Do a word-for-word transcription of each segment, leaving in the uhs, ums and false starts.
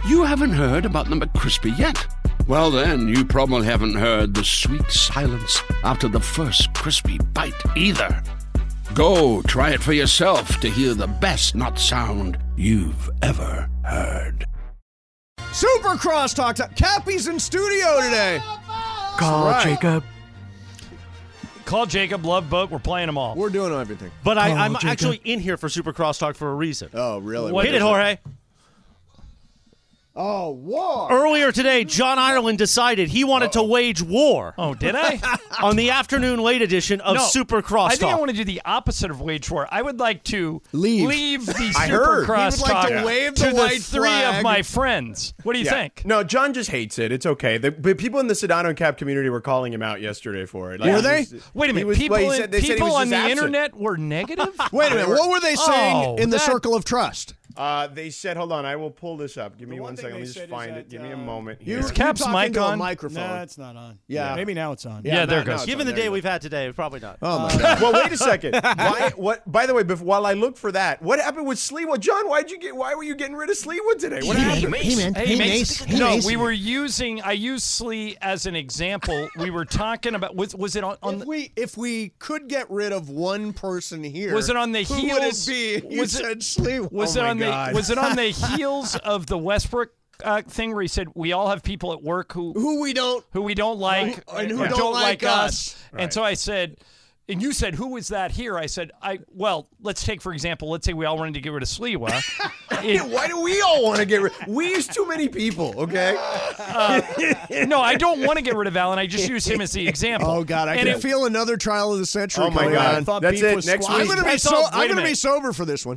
You haven't heard about the McCrispy yet? Well, then, you probably haven't heard the sweet silence after the first crispy bite either. Go try it for yourself to hear the best nut sound you've ever heard. Super Crosstalk. Cappy's in studio today. Call right. Jacob. Call Jacob, Love Boat. We're playing them all. We're doing everything. But I, Call I'm Jacob. actually in here for Super Crosstalk for a reason. Oh, really? Hit it, Jorge. Oh, war. Earlier today, John Ireland decided he wanted Uh-oh. to wage war. Oh, did I? On the afternoon late edition of no, Super Crosstalk. I think I want to do the opposite of wage war. I would like to leave, leave the I Super heard. Crosstalk He would like to wave the to white the three flag. of my friends. What do you yeah. think? No, John just hates it. It's okay. The, but people in the Sedano and Cap community were calling him out yesterday for it. Like, were they? Was, Wait a minute. was, people well, in, said, they people said he was on the absent. internet were negative? Wait a minute. What were they saying oh, in the that, circle of trust? Uh, they said, hold on, I will pull this up. Give me one one second. Let me just find that, it. Give uh, me a moment You, here. Is Cap's you talking mic to on? a microphone. No, it's not on. Yeah. Maybe now it's on. Yeah, Yeah, there it no, goes. no, Given the there day you we've had today, probably not. Oh, my Uh, God. Well, wait a second. Why? What? By the way, before, while I look for that, what happened with Sliwa? John, why'd you get? Why were you getting rid of Sliwa today? What happened? Hey, man. Hey, Hey, Mace. Mace. Hey, no, Mace. we were using. I used Slee as an example. We were talking about. Was was it on? on If the, we if we could get rid of one person here, Was it on the who heels- would it be? You was it- said Slee. Was oh it my on God. the Was it on the heels of the Westbrook uh, thing where he said we all have people at work who who we don't who we don't like and who or don't like us. And so I said, and you said, who is that here? I said, I well, let's take, for example, let's say we all wanted to get rid of Sliwa. It- Why do we all want to get rid? We is too many people. Okay. uh, no, I don't want to get rid of Allen. I just use him as the example. Oh God, I And can it- feel another trial of the century. Oh my coming God. on. I thought That's beef it. was Next squash. I'm gonna be That's so all- I'm wait a gonna be minute. sober for this one.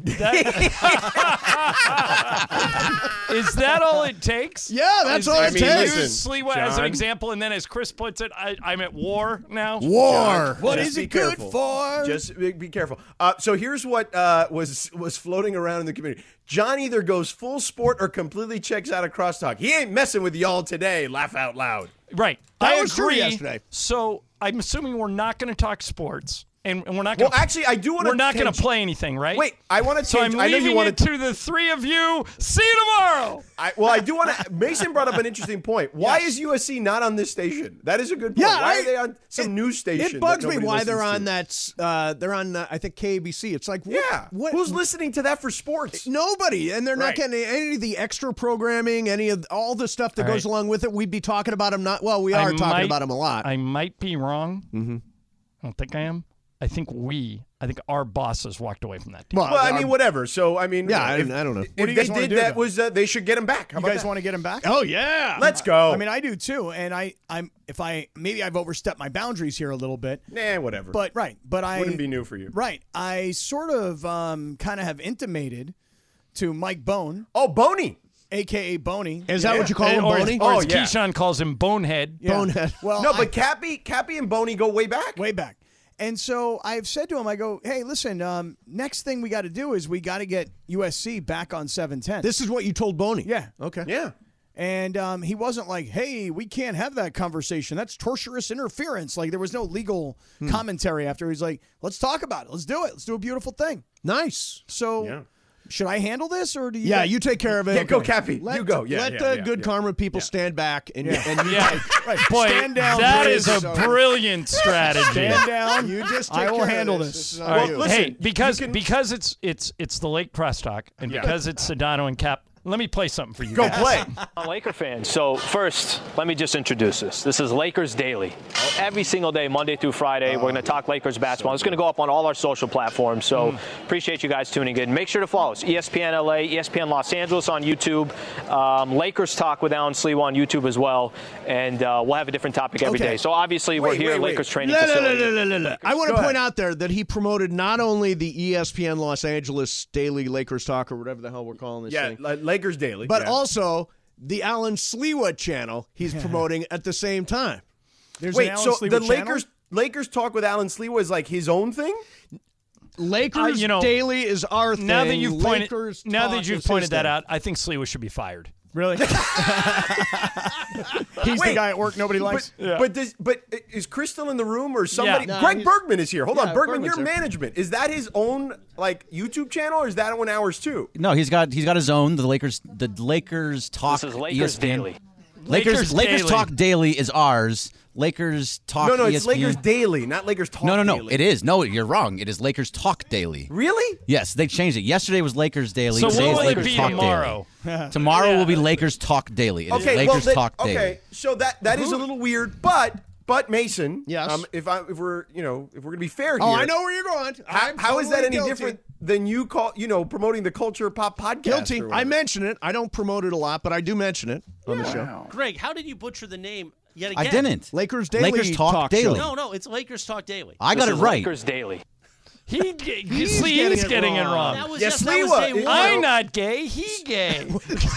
Is that all it takes? Yeah, that's Is- all I it mean, takes. listen, Use Sliwa as an John. example, and then as Chris puts it, I, I'm at war now. War. What Just is be it good careful. for? Just be, be careful. Uh, so here's what uh, was was floating around in the community. John either goes full sport or completely checks out of crosstalk. He ain't messing with y'all today. Laugh out loud. Right. That I was true agree. yesterday. So I'm assuming we're not going to talk sports, and, and we're not going. Well, actually, I do want to. We're not going to play anything, right? Wait, I want to. So I'm I know leaving you want it to the three of you. See you tomorrow. I, well, I do want to. Mason brought up an interesting point. Why is U S C not on this station? That is a good point. Yeah, why I- are they on some it- news station? It bugs that me nobody why they're listens on to? that. Uh, they're on. Uh, I think K A B C. It's like what, Yeah, what, who's listening to that for sports? Nobody, and they're not Right. getting any of the extra programming, any of all the stuff that All goes right. along with it. We'd be talking about them. Not well. We I are talking might- about them a lot. I might be wrong. Mm-hmm. I don't think I am. I think we. I think our bosses walked away from that team. well, Well, I our- mean, whatever. So, I mean, Yeah, you know, I- if, I don't know. If What do you they guys wanna did do, that, though? was uh, they should get him back. How You about guys that? want to get him back? Oh yeah. Let's go. I mean, I do too, and I, I'm if I maybe I've overstepped my boundaries here a little bit, nah, whatever. but right, but I wouldn't be new for you. right. I sort of um, kind of have intimated to Mike Bone, Oh, Boney. A K A Boney. Is that what you call And- him, or, Boney? or Oh, as yeah. Keyshawn calls him, Bonehead. Yeah. Bonehead. Well, No, I- but Cappy, Cappy and Boney go way back. way back. And so I've said to him, I go, hey, listen, um, next thing we got to do is we got to get U S C back on seven ten. This is what you told Boney. Yeah. Okay. Yeah. And um, he wasn't like, hey, we can't have that conversation. That's torturous interference. Like there was no legal Hmm. commentary after. He's like, let's talk about it. Let's do it. Let's do a beautiful thing. Nice. So Yeah. should I handle this or do you? Yeah, you take care of it. Yeah, go, Cappy. Let, You go. Yeah, let yeah, the yeah, good yeah. karma people stand back and, and you Yeah. Right. Boy, Stand down, that please. is a brilliant strategy. Stand down. You just I take will care of handle this. this. This is All on right. you. listen, hey, because you can- because it's it's it's the Lake Crosstalk, and Yeah. because it's Sedano and Cap. Let me play something for you. Go guys. play. I'm a Laker fan. So first, let me just introduce this. This is Lakers Daily. Every single day, Monday through Friday, we're going to talk Lakers basketball. It's going to go up on all our social platforms. So appreciate you guys tuning in. Make sure to follow us. E S P N L A, E S P N Los Angeles on YouTube. Um, Lakers Talk with Alan Sliwa on YouTube as well. And uh, we'll have a different topic every day. Okay. So obviously, we're Wait, here wait, at wait. Lakers training No, no, no, facility. no, no, no, no. I want to Go point ahead. out there that he promoted not only the E S P N Los Angeles Daily Lakers Talk or whatever the hell we're calling this Yeah, thing, L- Lakers Daily. but yeah. also the Alan Sliwa channel he's promoting at the same time. There's an Wait, Alan so Sliwa the channel? Lakers Lakers Talk with Alan Sliwa is like his own thing? Lakers Uh, you know, Daily is our thing. Now that you've pointed, Lakers now Talk that you've is his pointed that thing. out, I think Sliwa should be fired. Really? He's Wait, the guy at work nobody likes. But, but, does, but is Chris still in the room or somebody? Yeah. No, Greg he's- Bergman is here. Hold Yeah, on, Bergman, Bergman's your here. management. Is that his own like YouTube channel or is that one ours too? No, he's got he's got his own. The Lakers, the Lakers talk. This is Lakers E S P N. Daily. Lakers Lakers Lakers Daily. talk daily is ours. Lakers talk. No, no, E it's S P N. Lakers Daily, not Lakers Talk No, no, no. Daily. It is. No, you're wrong. It is Lakers Talk Daily. Really? Yes, they changed it. Yesterday was Lakers Daily. So Today what is will it Lakers be Talk tomorrow? Daily. Tomorrow Yeah. will be Lakers Talk Daily. It is Okay, Lakers well, then- Talk Daily. okay. So that that is a little weird, but but Mason, Yes. Um, if I if we're you know if we're gonna be fair Oh, here, I know where you're going. How, I'm how is that totally any guilty. different than you call you know promoting the Culture Pop podcast? Guilty. or I whatever? mention it. I don't promote it a lot, but I do mention it on the show. Greg, how did you butcher the name yet again? I didn't. Lakers Daily Lakers Talk, Talk Daily. Show. No, no, it's Lakers Talk Daily. I got This it is right. Lakers Daily. He, he He's see, getting he's it getting it wrong. wrong. That was Yes, just that was Sliwa, day it- one. I'm not gay. He gay.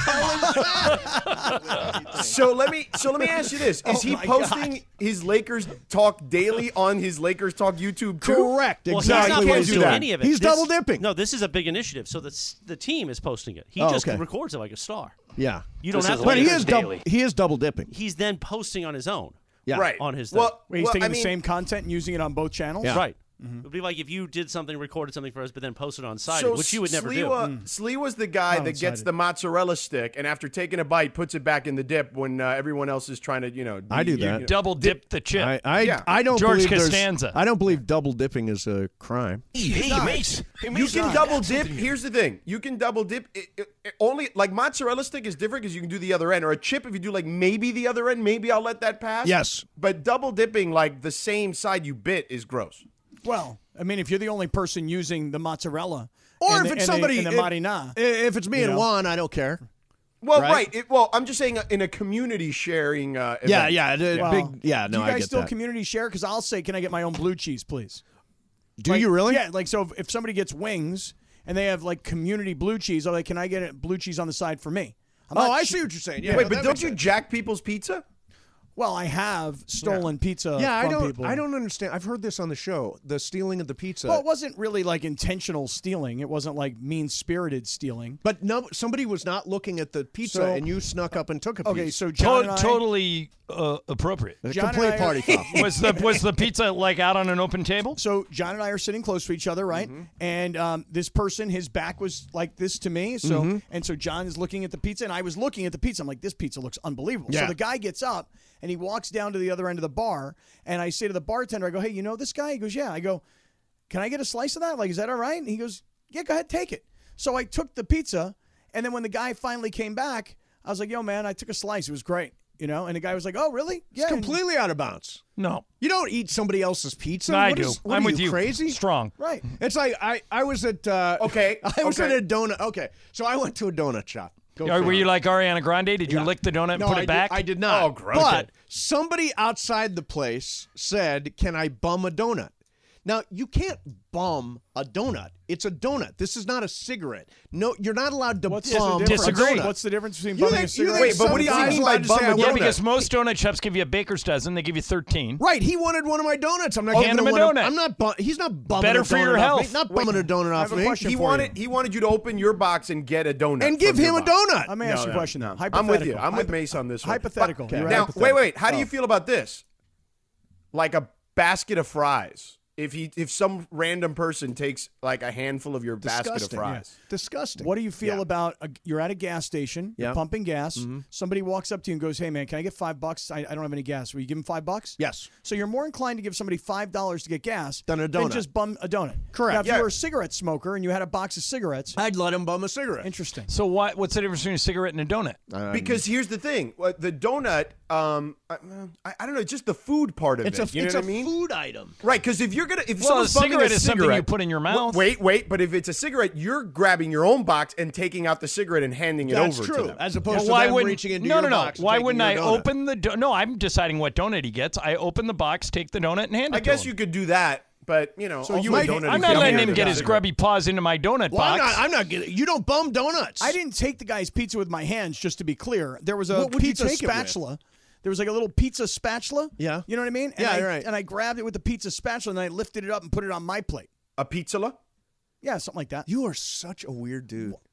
So let me so let me ask you this: Is he my posting his Lakers Talk Daily on his Lakers Talk YouTube too? Correct. Well, exactly he's what not he's posting doing. any of it. He's This- double dipping. No, this is a big initiative. So the the team is posting it. He Oh, just okay. records it like a star. Yeah. You don't This have is to. But he Lakers is double. Daily. He is double dipping. He's then posting on his own. Yeah. Right On his thing. well, Where he's well, taking I the mean, same content and using it on both channels. Yeah. Right. It would be like if you did something, recorded something for us, but then posted on site, So which you would never Sliwa, do. Sliwa's the guy Not that gets excited. the mozzarella stick, and after taking a bite, puts it back in the dip when uh, everyone else is trying to, you know. I do you- that. you- Double dip the chip. I I, Yeah. I don't George believe there's- Costanza. I don't believe double dipping is a crime. Hey, Mace. Hey, You Mace, can I double got dip. something here. Here's the thing: you can double dip. It, it, it only like mozzarella stick is different because you can do the other end, or a chip. If you do like maybe the other end, maybe I'll let that pass. Yes. but double dipping like the same side you bit is gross. Well, I mean, if you're the only person using the mozzarella, Or and if the, it's and somebody, the, and the if, marina, if it's me you and know? Juan, I don't care. Well, Right? right. It, well, I'm just saying uh, in a community sharing. Uh, Yeah, event. yeah, the Well, big. Yeah, no, do you guys I get still that. community share? Because I'll say, can I get my own blue cheese, please? Do Like, you really? Yeah, like so. If, if somebody gets wings and they have like community blue cheese, I'm like, can I get it blue cheese on the side for me? I'm Oh, not I ch- see what you're saying. Yeah, Wait, no, but that don't makes you sense. jack people's pizza? Well, I have stolen pizza. Yeah, I from don't. people. I don't understand. I've heard this on the show. The stealing of the pizza. Well, it wasn't really like intentional stealing. It wasn't like mean spirited stealing. but no, somebody was not looking at the pizza, So- and you snuck up and took a piece. Okay, so John To- and I, totally uh, appropriate. a John and complete I- party foul. Was the was the pizza like out on an open table? So John and I are sitting close to each other, right? Mm-hmm. And um, this person, his back was like this to me. So Mm-hmm. and so John is looking at the pizza, and I was looking at the pizza. I'm like, this pizza looks unbelievable. So Yeah. the guy gets up and he walks down to the other end of the bar, and I say to the bartender, I go, hey, you know this guy? He goes, yeah. I go, can I get a slice of that? Like, is that all right? And he goes, yeah, go ahead, take it. So I took the pizza, and then when the guy finally came back, I was like, yo, man, I took a slice. It was great. You know, and the guy was like, "Oh, really? Yeah." It's completely out of bounds. No, You don't eat somebody else's pizza. I What do. is- what I'm are with you, you. Crazy? Strong. Right. It's like I, I was at uh, Okay, I was okay. at a donut. Okay, so I went to a donut shop. Go Are, for were it. you like Ariana Grande? Did you Yeah. lick the donut and No, put I it back? Did, I did not. Oh, gross. But somebody outside the place said, "Can I bum a donut?" Now you can't bum a donut. It's a donut. This is not a cigarette. No, you're not allowed to What's the bum difference? a Disagree. donut. What's the difference between You bumming think- a you cigarette? think Wait, but some what do you guy's mean by allowed to bum say, a "I donut?" yeah, want because most donut shops give you a baker's dozen. They give you thirteen. Right, he wanted one of my donuts. I'm not Oh, giving hand him a one of- donut. I'm not. Bu- he's not bumming Better a for donut your off health. Me. Not bumming a donut I off have a me. question He for wanted you. he wanted you to open your box and get a donut And give from him your a box. donut. Let me ask you a no, question. no. Now. I'm with you. Hypothetical. I'm with Hypo- Mace on this one. Hypothetical. But- You're Now, hypothetical. wait, wait. How do Oh. you feel about this? Like a basket of fries. If he, if some random person takes like a handful of your basket of Disgusting. fries, Disgusting. What do you feel Yeah. about a, you're at a gas station, you're Yeah. pumping gas, Mm-hmm. somebody walks up to you and goes, hey, man, can I get five bucks? I, I don't have any gas. Will you give him five bucks? Yes. So you're more inclined to give somebody five dollars to get gas Than a than donut. just bum a donut. Correct. Now, if Yeah. you were a cigarette smoker and you had a box of cigarettes, I'd let him bum a cigarette. interesting. So what? What's the difference between a cigarette and a donut? because here's the thing: What- the donut. Um, I, I, I don't know. It's just the food part of It's it. a you know it's what a I mean? food item. Right, because if you're gonna, if Well, someone's a bumming cigarette a is something you cigarette- put in your Wa- mouth. Wait, wait, but if it's a cigarette, you're grabbing your own box and taking out the cigarette and handing it That's over true. to them. As opposed Well, to why them wouldn't reaching into no your no no? box and Why taking wouldn't your I donut. open the? Do- no, I'm deciding what donut he gets. I open the box, take the donut, and hand it I to guess him. you could do that, but you know, So also you a might- donut I'm is not different letting than him a get his cigarette. grubby paws into my donut Well, I'm box. not. I'm not getting. You don't bum donuts. I didn't take the guy's pizza with my hands, just to be clear. There was a What would you pizza take it with? spatula. There was like a little pizza spatula. Yeah. You know what I mean? And Yeah, I, you're right. And I grabbed it with the pizza spatula and I lifted it up and put it on my plate. A pizza? Yeah, something like that. You are such a weird dude.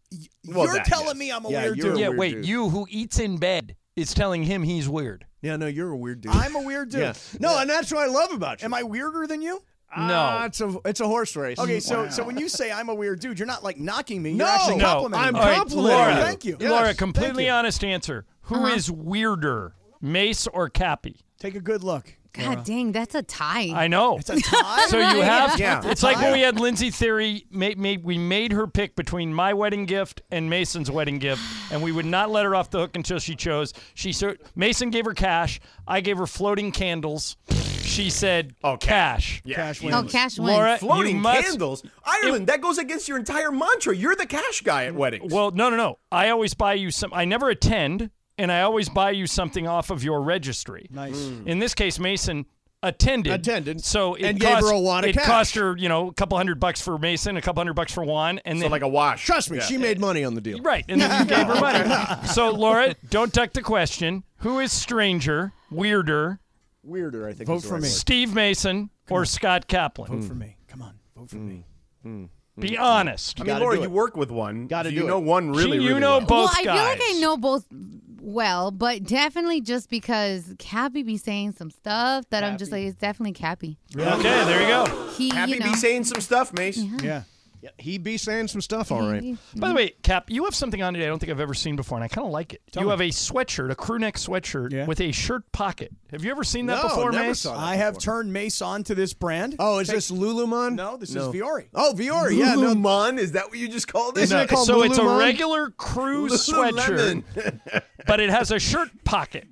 Well, You're that, telling yes. me I'm a Yeah, weird you're a dude. Yeah, weird wait. dude. You who eats in bed is telling him he's weird. Yeah, no, you're a weird dude. I'm a weird dude. Yeah. No, and that's what I love about you. Am I weirder than you? Ah, No. it's a it's a horse race. Okay, so so when you say I'm a weird dude, you're not like knocking me. You're No, actually no, complimenting I'm me. All right, complimenting Laura, you. Thank you. Yes, Laura, thank completely you. honest answer. Who is weirder, Mace or Cappy? Take a good look. God dang, that's a tie. I know. It's a tie. So you have, Yeah. it's like when we had Lindsay Theory, made, made, we made her pick between my wedding gift and Mason's wedding gift, and we would not let her off the hook until she chose. She so, Mason gave her cash. I gave her floating candles. She said, Oh, cash. Yeah. Cash oh, wins. cash wins. Laura, Floating you must, candles, Ireland. that goes against your entire mantra. You're the cash guy at weddings. Well, no, no, no. I always buy you some. I never attend, and I always buy you something off of your registry. Nice. In this case, Mason attended. Attended. So it And gave cost, her a wad of it cash. cost her, you know, a couple hundred bucks for Mason, a couple hundred bucks for Juan, and so then like a wash. Trust me, Yeah. she made money on the deal. right, and then you gave her money. So Laura, don't duck the question. Who is stranger, weirder, Weirder, I think. Vote is the for right me. word. Steve Mason or Scott Kaplan? Vote for me. Come on, vote for me. Be honest. I mean, Gotta Laura, do you it. work with one. Gotta so do you it. know one really, She- you really know well. both well, I guys. feel like I know both well, but definitely just because Cappy be saying some stuff that I'm just like, it's definitely Cappy. Okay, there you go. He, Happy you know, be saying some stuff, Mace. Yeah. Yeah, he be saying some stuff, all right. By the way, Cap, you have something on today I don't think I've ever seen before, and I kind of like it. you me. have a sweatshirt, a crew neck sweatshirt Yeah. with a shirt pocket. Have you ever seen that No, before, never Mace? saw that. I have turned Mace on to this brand. Oh, is Take- this Lululemon? No, this No. is Viore. Oh, Viore. Yeah, no. Lululemon, is that what you just called it? Isn't it called so it's a Lululemon? regular crew sweatshirt, Lululemon. but it has a shirt pocket.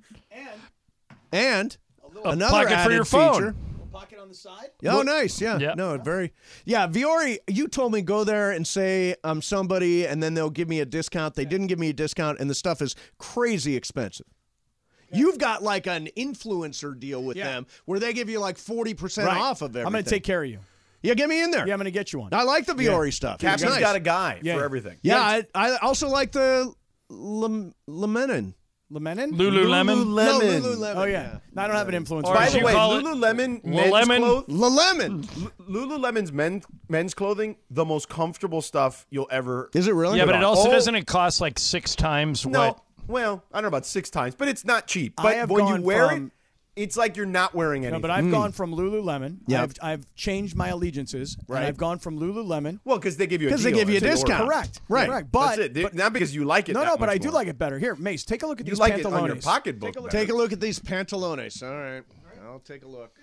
And A another pocket for added your phone. feature. Pocket on the side. Oh, nice. Yeah. Yeah. No, very. Yeah, Viore, you told me go there and say I'm somebody, and then they'll give me a discount. They didn't give me a discount, and the stuff is crazy expensive. You've got like an influencer deal with Yeah. them where they give you like forty percent Right. off of everything. I'm going to take care of you. Yeah, get me in there. Yeah, I'm going to get you one. I like the Viore stuff. It's Cappy's nice. got a guy Yeah. for everything. Yeah, I, I also like the Lem- Lemenin. Lululemon? Lululemon. No, Lululemon. Lululemon. Oh, yeah. No, I don't have an influence. Or By as the you way, call it, Lululemon men's Lemon. clothes, Lelemon. Lululemon's men, men's clothing, the most comfortable stuff you'll ever. Is it really? Yeah, but it also Oh. doesn't it cost like six times No, what? well, I don't know about six times, but it's not cheap. I But have when you gone wear from- it, it's like you're not wearing anything. No, but I've gone from Lululemon. Yep. I've, I've changed my allegiances. Right. And I've gone from Lululemon. well, because they give you a Because they deal give you a until order. discount. Correct. Right. Correct. But, That's it. They- but not because you like it. no, that no, but much I do more. like it better. Here, Mace, take a look at You these like pantalones. it on your pocketbook. Take a look. better. Take a look at these pantalones. All right. I'll take a look.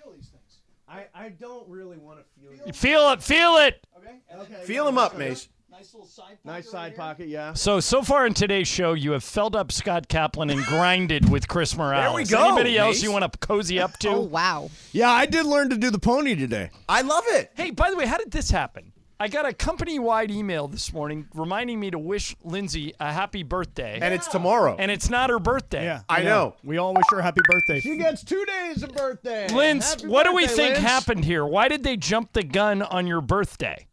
I, I don't really want to feel Feel it, feel it. Okay. Feel them up, Mace. Nice little side pocket. Nice side pocket, yeah. So, so far in today's show, you have felled up Scott Kaplan and grinded with Chris Morales. we go, Anybody else Mace. you want to cozy up to? Oh, wow. Yeah, I did learn to do the pony today. I love it. Hey, by the way, how did this happen? I got a company-wide email this morning reminding me to wish Lindsay a happy birthday, And it's tomorrow. and it's not her birthday. Yeah. I yeah. know. We all wish her a happy birthday. She gets two days of birthday. Linz, Happy what do we birthday, think Linz. happened here? Why did they jump the gun on your birthday?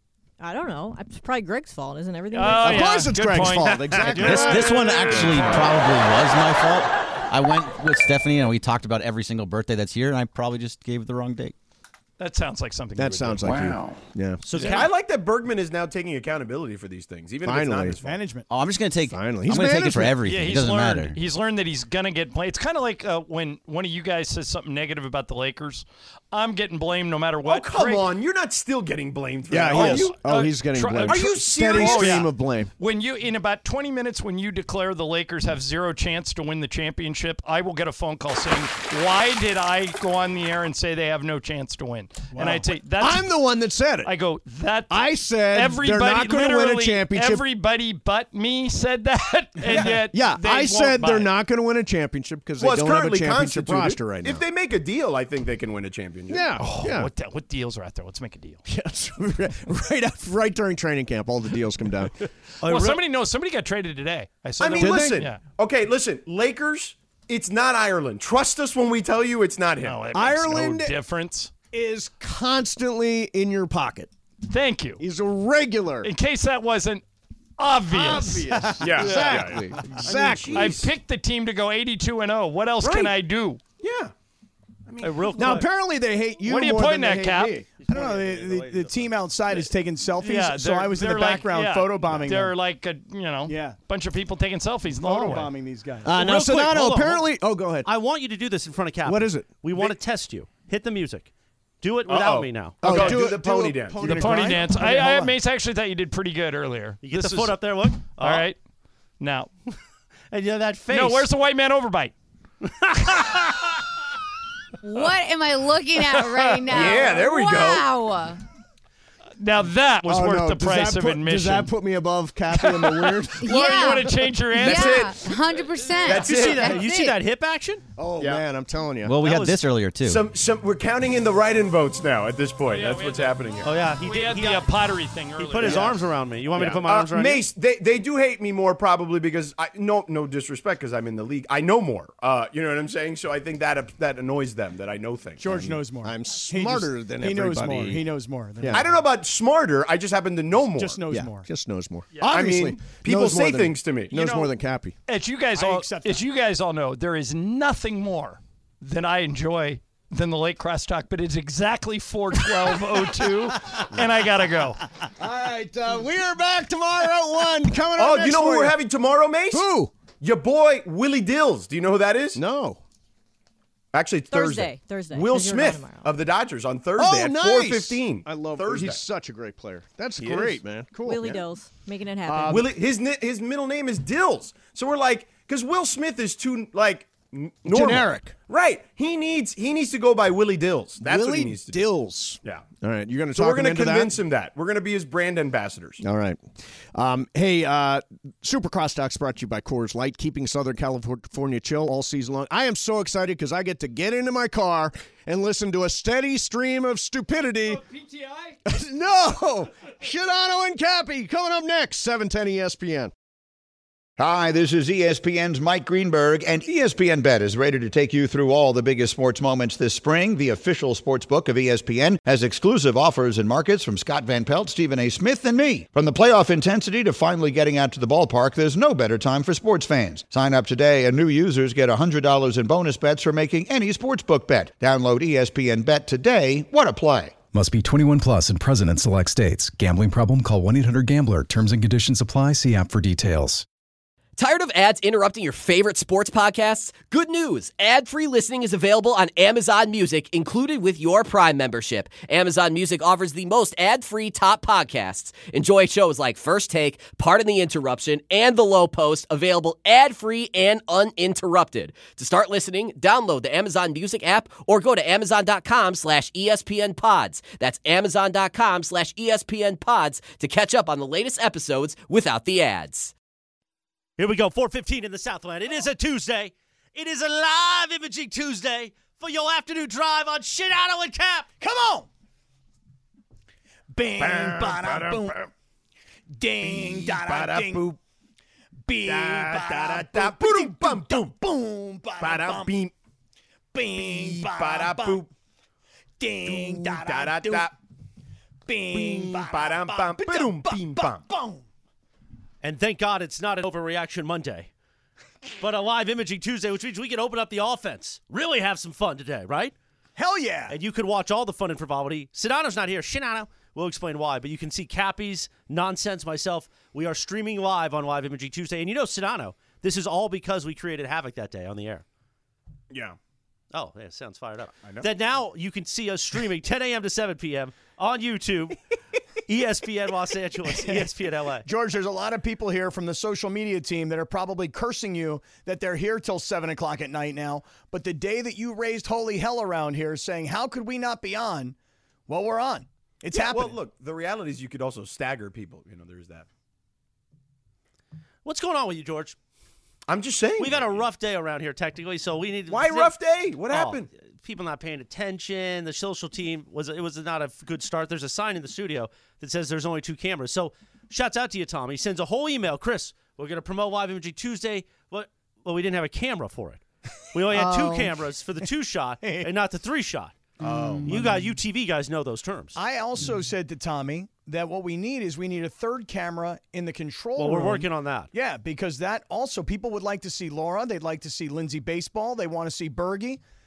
I don't know. It's probably Greg's fault, isn't everything? Oh, Of yeah, course it's good Greg's point. fault. Exactly. This right. this one actually probably was my fault. I went with Stephanie and we talked about every single birthday that's here, and I probably just gave it the wrong date. That sounds like something. you That would sounds do. like you. Yeah. So I like that Bergman is now taking accountability for these things, even if it's not Finally. his fault. Management. oh, I'm just gonna take. Finally. I'm He's gonna take it for management. everything. Yeah, it he's doesn't learned. matter. He's learned that he's gonna get blamed. It's kind of like uh, when one of you guys says something negative about the Lakers. I'm getting blamed no matter what. Oh, come Craig- on. You're not still getting blamed for Yeah, that. he are is. you? Oh, uh, he's getting try- blamed. Are you Steady serious? stream Oh, yeah. of blame. When you, in about twenty minutes, when you declare the Lakers have zero chance to win the championship, I will get a phone call saying, "Why did I go on the air and say they have no chance to win?" And I'd say, "That's." I'm the one that said it. I go, "That." I said everybody, they're not going to win a literally championship. Everybody but me said that, and yet yeah, they I won't said buy they're it. not going to win a championship because they Well, it's don't have a currently championship constituted. roster right now. If they make a deal, I think they can win a championship. yeah, Oh, yeah. What, the- what deals are out there? Let's make a deal. Yes, right, after, right during training camp, all the deals come down. Well, somebody knows. Somebody got traded today. I saw. I that mean, one. listen. Yeah. Okay, listen. Lakers, it's not Ireland. Trust us when we tell you it's not him. No, it makes Ireland- no difference. Is constantly in your pocket. Thank you. He's a regular. In case that wasn't obvious. Obvious. Yeah, Exactly. yeah, yeah. Exactly. I picked the team to go eighty-two and oh. What else can Right. I do? Yeah. Hey, real quick. Now, apparently they hate you What are you more pointing than they at, hate Cap? me. I don't know. The, the, the team outside is taking selfies, Yeah, so they're- I was in the they're like- background yeah, photobombing They're them. like a you know Yeah. bunch of people taking selfies in the hallway. Photobombing these guys. Uh, now, Real quick, Sedano, hold on, apparently. Oh, go ahead. I want you to do this in front of Cap. What is it? We want to test you. Hit the music. Do it without Uh-oh. me now. Okay, Oh, do, do the it- do pony a dance. pony The Gonna pony grind? dance. Okay, I, I hold on. Mace, I actually thought you did pretty good earlier. You get This the foot is- up there, look. All right. Now, And you have that face. no, where's the white man overbite? What am I looking at right now? Yeah, there we go. Wow. Now that was Oh, worth no. the Does price that of put, admission. Does that put me above Kathy in the weird? What, you want to change your answer? yeah, it. one hundred percent. That's You it. see that? That's You see it. that hip action? Oh, Yeah. man, I'm telling you. Well, we That had was- this earlier too. Some, some, we're counting in the write-in votes now at this point. Yeah, That's we what's had the- happening here. Oh yeah, he We did. had He, the uh, pottery thing earlier. he put his Yeah. arms around me. You want me Yeah. to put my Uh, arms around Mace, they, they do hate me more probably because I no no disrespect because I'm in the league. I know more. Uh, you know what I'm saying? So I think that that annoys them that I know things. George I'm- knows more. I'm He smarter just- than he knows everybody. more. He knows more. Than Yeah. I don't know about smarter. I just happen to know more. Just knows Yeah, more. just knows more. I Obviously, mean, people knows more say than- things to me. Knows You know- more than Cappy. As you guys I all, accept as that. you guys all know, there is nothing more than I enjoy than the late crosstalk. But it's exactly four twelve oh two, and I gotta go. All right, uh, we are back tomorrow at one. Coming up Oh, next you know for who we're having tomorrow, Mace? Who? Your boy Willie Dills. Do you know who that is? No. Actually, it's Thursday. Thursday. Thursday, Will 'cause you're gone Smith tomorrow. of the Dodgers on Thursday Oh, at nice. four fifteen. I love Thursday. He's such a great player. That's He great, is. man. Cool. Willie Yeah. Dills, making it happen. Willie, his ni- his middle name is Dills. So we're like, because Will Smith is too like n- normal. Generic. right? He needs he needs to go by Willie Dills. That's Willie what he needs to do. Dills. Yeah. All right, you're going to So talk we're him going into to convince that? him that we're going to be his brand ambassadors. All right. Um, hey, uh, Super Crosstalk's brought to you by Coors Light, keeping Southern California chill all season long. I am so excited because I get to get into my car and listen to a steady stream of stupidity. P T I? No! Shadano and Cappy coming up next, seven ten E S P N. Hi, this is E S P N's Mike Greenberg, and E S P N Bet is ready to take you through all the biggest sports moments this spring. The official sports book of E S P N has exclusive offers and markets from Scott Van Pelt, Stephen A. Smith, and me. From the playoff intensity to finally getting out to the ballpark, there's no better time for sports fans. Sign up today, and new users get one hundred dollars in bonus bets for making any sportsbook bet. Download E S P N Bet today. What a play. Must be twenty-one plus and present in select states. Gambling problem? Call one eight hundred gambler. Terms and conditions apply. See app for details. Tired of ads interrupting your favorite sports podcasts? Good news. Ad-free listening is available on Amazon Music, included with your Prime membership. Amazon Music offers the most ad-free top podcasts. Enjoy shows like First Take, Pardon the Interruption, and The Low Post, available ad-free and uninterrupted. To start listening, download the Amazon Music app or go to amazon.com slash ESPN pods. That's amazon.com slash ESPN pods to catch up on the latest episodes without the ads. Here we go, four fifteen in the Southland. It is a Tuesday. It is a live imaging Tuesday for your afternoon drive on Shadano and Cap. Come on. Bing, bada, boom. Ding, da, ding. boop. Bing, Da, bada, da, da, boom, boom, boom, boom, Bada, bada, bum. beam. Bing, Bada, bada, boop. boom. Ding, da, Da, da, da, da. Bing, Bada, bada, bum, bum, ba-dum, bum, bing, bum, bum. bum. And thank God it's not an overreaction Monday, but a live imaging Tuesday, which means we can open up the offense. Really have some fun today, right? Hell yeah. And you could watch all the fun and frivolity. Sedano's not here. Shadano. We'll explain why. But you can see Cappy's nonsense, myself. We are streaming live on Live Imaging Tuesday. And you know, Sedano, this is all because we created Havoc that day on the air. Yeah. Oh, yeah, sounds fired up. I know. That now you can see us streaming ten a.m. to seven p.m. on YouTube, E S P N Los Angeles, E S P N L A. George, there's a lot of people here from the social media team that are probably cursing you that they're here till seven o'clock at night now. But the day that you raised holy hell around here saying, how could we not be on? Well, we're on. It's Yeah, happening. Well, look, the reality is you could also stagger people. You know, there's that. What's going on with you, George? I'm just saying. We've had a rough day around here, technically, so we need. Why rough day? What Oh, happened? People not paying attention. The social team was it was not a good start. There's a sign in the studio that says there's only two cameras. So, shouts out to you, Tom. He sends a whole email. Chris, we're going to promote Live Imaging Tuesday. What? Well, we didn't have a camera for it. We only had Oh. two cameras for the two shot and not the three shot. Oh, You guys, U T V guys know those terms. I also said to Tommy that what we need is we need a third camera in the control Well, room. we're working on that. Yeah, because that also, people would like to see Laura. They'd like to see Lindsay Baseball. They want to see Bergie.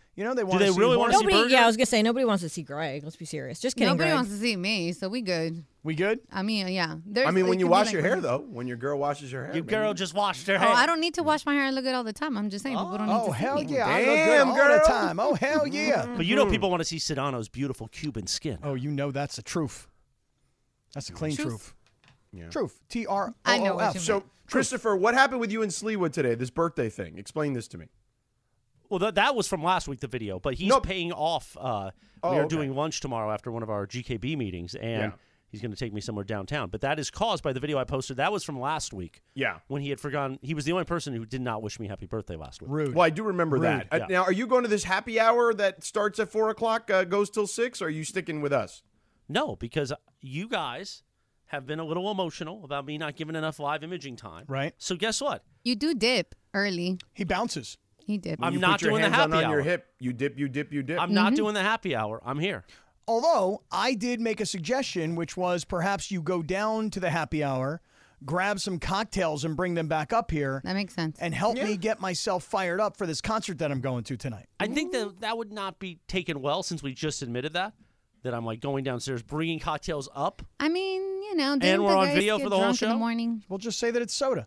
You know, they want they to see really Horn- wanna see Nobody, Burger? yeah, I was gonna say nobody wants to see Greg. Let's be serious. Just kidding, Nobody Greg. wants to see me, so we good. We good? I mean, yeah. There's, I mean, when it you could be wash like your hair, when- though, when your girl washes her hair. Your maybe- girl just washed her Oh, hair. I don't need to wash my hair. I look good all the time. I'm just saying people don't need Oh, to see hell me. yeah. I look Damn, good all girl. the time. Oh, hell yeah. But you know people want to see Sedano's beautiful Cuban skin. Oh, you know that's the truth. That's the clean Truth. truth. Yeah. Truth. T R I know O O what F. you So, Christopher, what happened with you and Sleewood today, this birthday thing? Explain this to me. Well, that, that was from last week, the video, but he's Nope. paying off. Uh, Oh, we are okay. doing lunch tomorrow after one of our G K B meetings, and Yeah. he's going to take me somewhere downtown. But that is caused by the video I posted. That was from last week. Yeah. When he had forgotten. He was the only person who did not wish me happy birthday last week. Rude. Well, I do remember Rude. that. Uh, Yeah. now, are you going to this happy hour that starts at four o'clock, uh, goes till six, or are you sticking with us? No, because you guys have been a little emotional about me not giving enough live imaging time. Right. So guess what? You do dip early. He bounces. He dipped. I'm you not put your doing the hands happy on, on hour. your hip. You dip, you dip, you dip. I'm not doing the happy hour. I'm here. Although I did make a suggestion, which was perhaps you go down to the happy hour, grab some cocktails, and bring them back up here. That makes sense. And help me get myself fired up for this concert that I'm going to tonight. I think that that would not be taken well since we just admitted that. That I'm like going downstairs, bringing cocktails up. I mean, you know, didn't we're the on guys video get for the whole drunk in show? the morning? We'll just say that it's soda.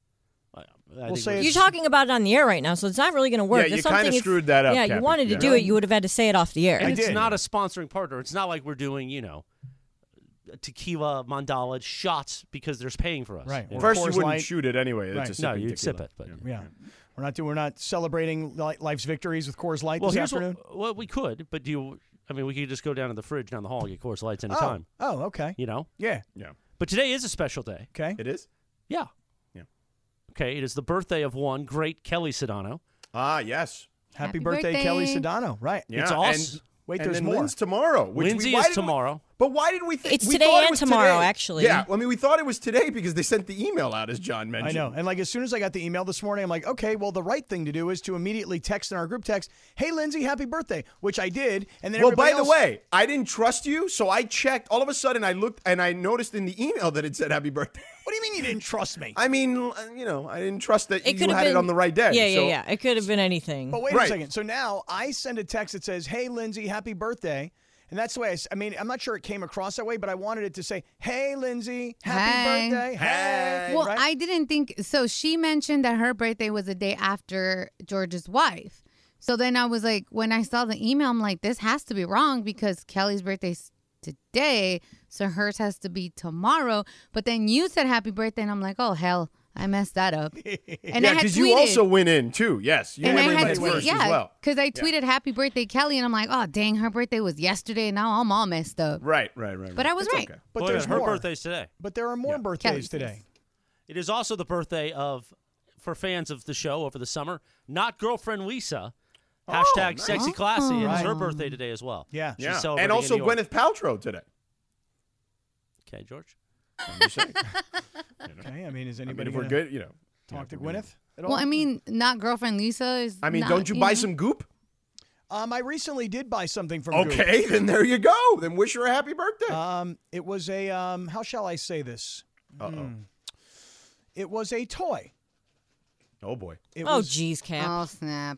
I We'll think say we're- it's- You're talking about it on the air right now, so it's not really going to work. Yeah, you It's something kinda if- screwed that up, Yeah, Cappy. you wanted to Yeah. do it, you would have had to say it off the air. And it's did. not a sponsoring partner. It's not like we're doing, you know, tequila mandala shots because there's paying for us. Right. You know? First, you Coors wouldn't Light. shoot it anyway. It's Right. a No, sipping you'd sip tequila. it, but Yeah. We're not doing, we're not celebrating li- life's victories with Coors Light well, this here's afternoon. what, well, we could, but do you? I mean, we could just go down to the fridge down the hall and get Coors Lights oh. anytime. oh, okay. You know. Yeah. Yeah. But today is a special day. Okay. It is? Yeah. Yeah. Okay. It is the birthday of one great Kelly Sedano. Ah, yes. Happy, Happy birthday, Kelly birthday. Sedano. Right. Yeah. It's awesome. And, Wait, and there's then more. Lynn's tomorrow. Which Lindsay we, why is did we- tomorrow. but why did we think It's we today thought it and was tomorrow, today. actually. Yeah, I mean, we thought it was today because they sent the email out, as John I mentioned. know. And like as soon as I got the email this morning, I'm like, okay, well, the right thing to do is to immediately text in our group text, hey, Lindsay, happy birthday, which I did. And then Well, by everybody the else- way, I didn't trust you, so I checked. All of a sudden, I looked and I noticed in the email that it said happy birthday. What do you mean you didn't trust me? I mean, uh, you know, I didn't trust that It you could have had been it on the right day. Yeah, yeah, so- yeah. It could have been anything. But wait Right. a second. So now I send a text that says, hey, Lindsay, happy birthday. And that's the way I, s- I mean, I'm not sure it came across that way, but I wanted it to say, hey, Lindsay, happy Hey. birthday. Hey. Well, right? I didn't think so. She mentioned that her birthday was the day after George's wife. So then I was like, when I saw the email, I'm like, this has to be wrong because Kelly's birthday's today, so hers has to be tomorrow. But then you said happy birthday, and I'm like, oh hell, I messed that up. And yeah, I had because tweeted, you also went in too. Yes, you and I went in had first tweeted, as yeah, well. because I tweeted happy birthday Kelly, and I'm like, oh dang, her birthday was yesterday, and now I'm all messed up. Right, right, right. But right. I was It's right. okay. but Well, there's her more. birthday's today. But there are more birthdays Kelly's today. It is also the birthday of, for fans of the show over the summer, not girlfriend Lisa. Hashtag nice. sexy classy. It is Right. her birthday today as well. Yeah. She's Yeah, celebrating and in also New York. Gwyneth Paltrow today. Okay, George. I'm just saying. Okay. I mean, is I mean, anybody if we're gonna good, you know. talk to if we're good. Gwyneth at all? Well, I mean, not girlfriend Lisa is. I mean, not, don't you buy know. some goop? Um, I recently did buy something from Goop. Okay, then there you go. Then wish her a happy birthday. Um, it was a um, how shall I say this? Uh oh. Hmm. It was a toy. Oh boy. It oh, was, geez, Cap. Oh snap!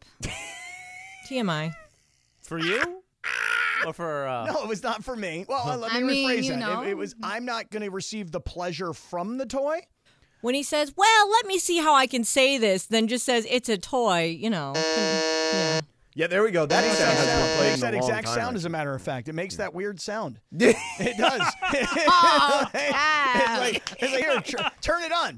T M I. For you? Or for. Uh, No, it was not for me. Well, uh, let me I mean, rephrase you that. know. It, it was. I'm not going to receive the pleasure from the toy. When he says, well, let me see how I can say this, then just says it's a toy, you know. Yeah. Yeah, there we go. That Makes sound that has been sound. playing Makes in a that long exact time, sound, as a actually. matter of fact. It makes that weird sound. Yeah. It does. Oh, it's Cap. like, it's like here, tr- turn it on.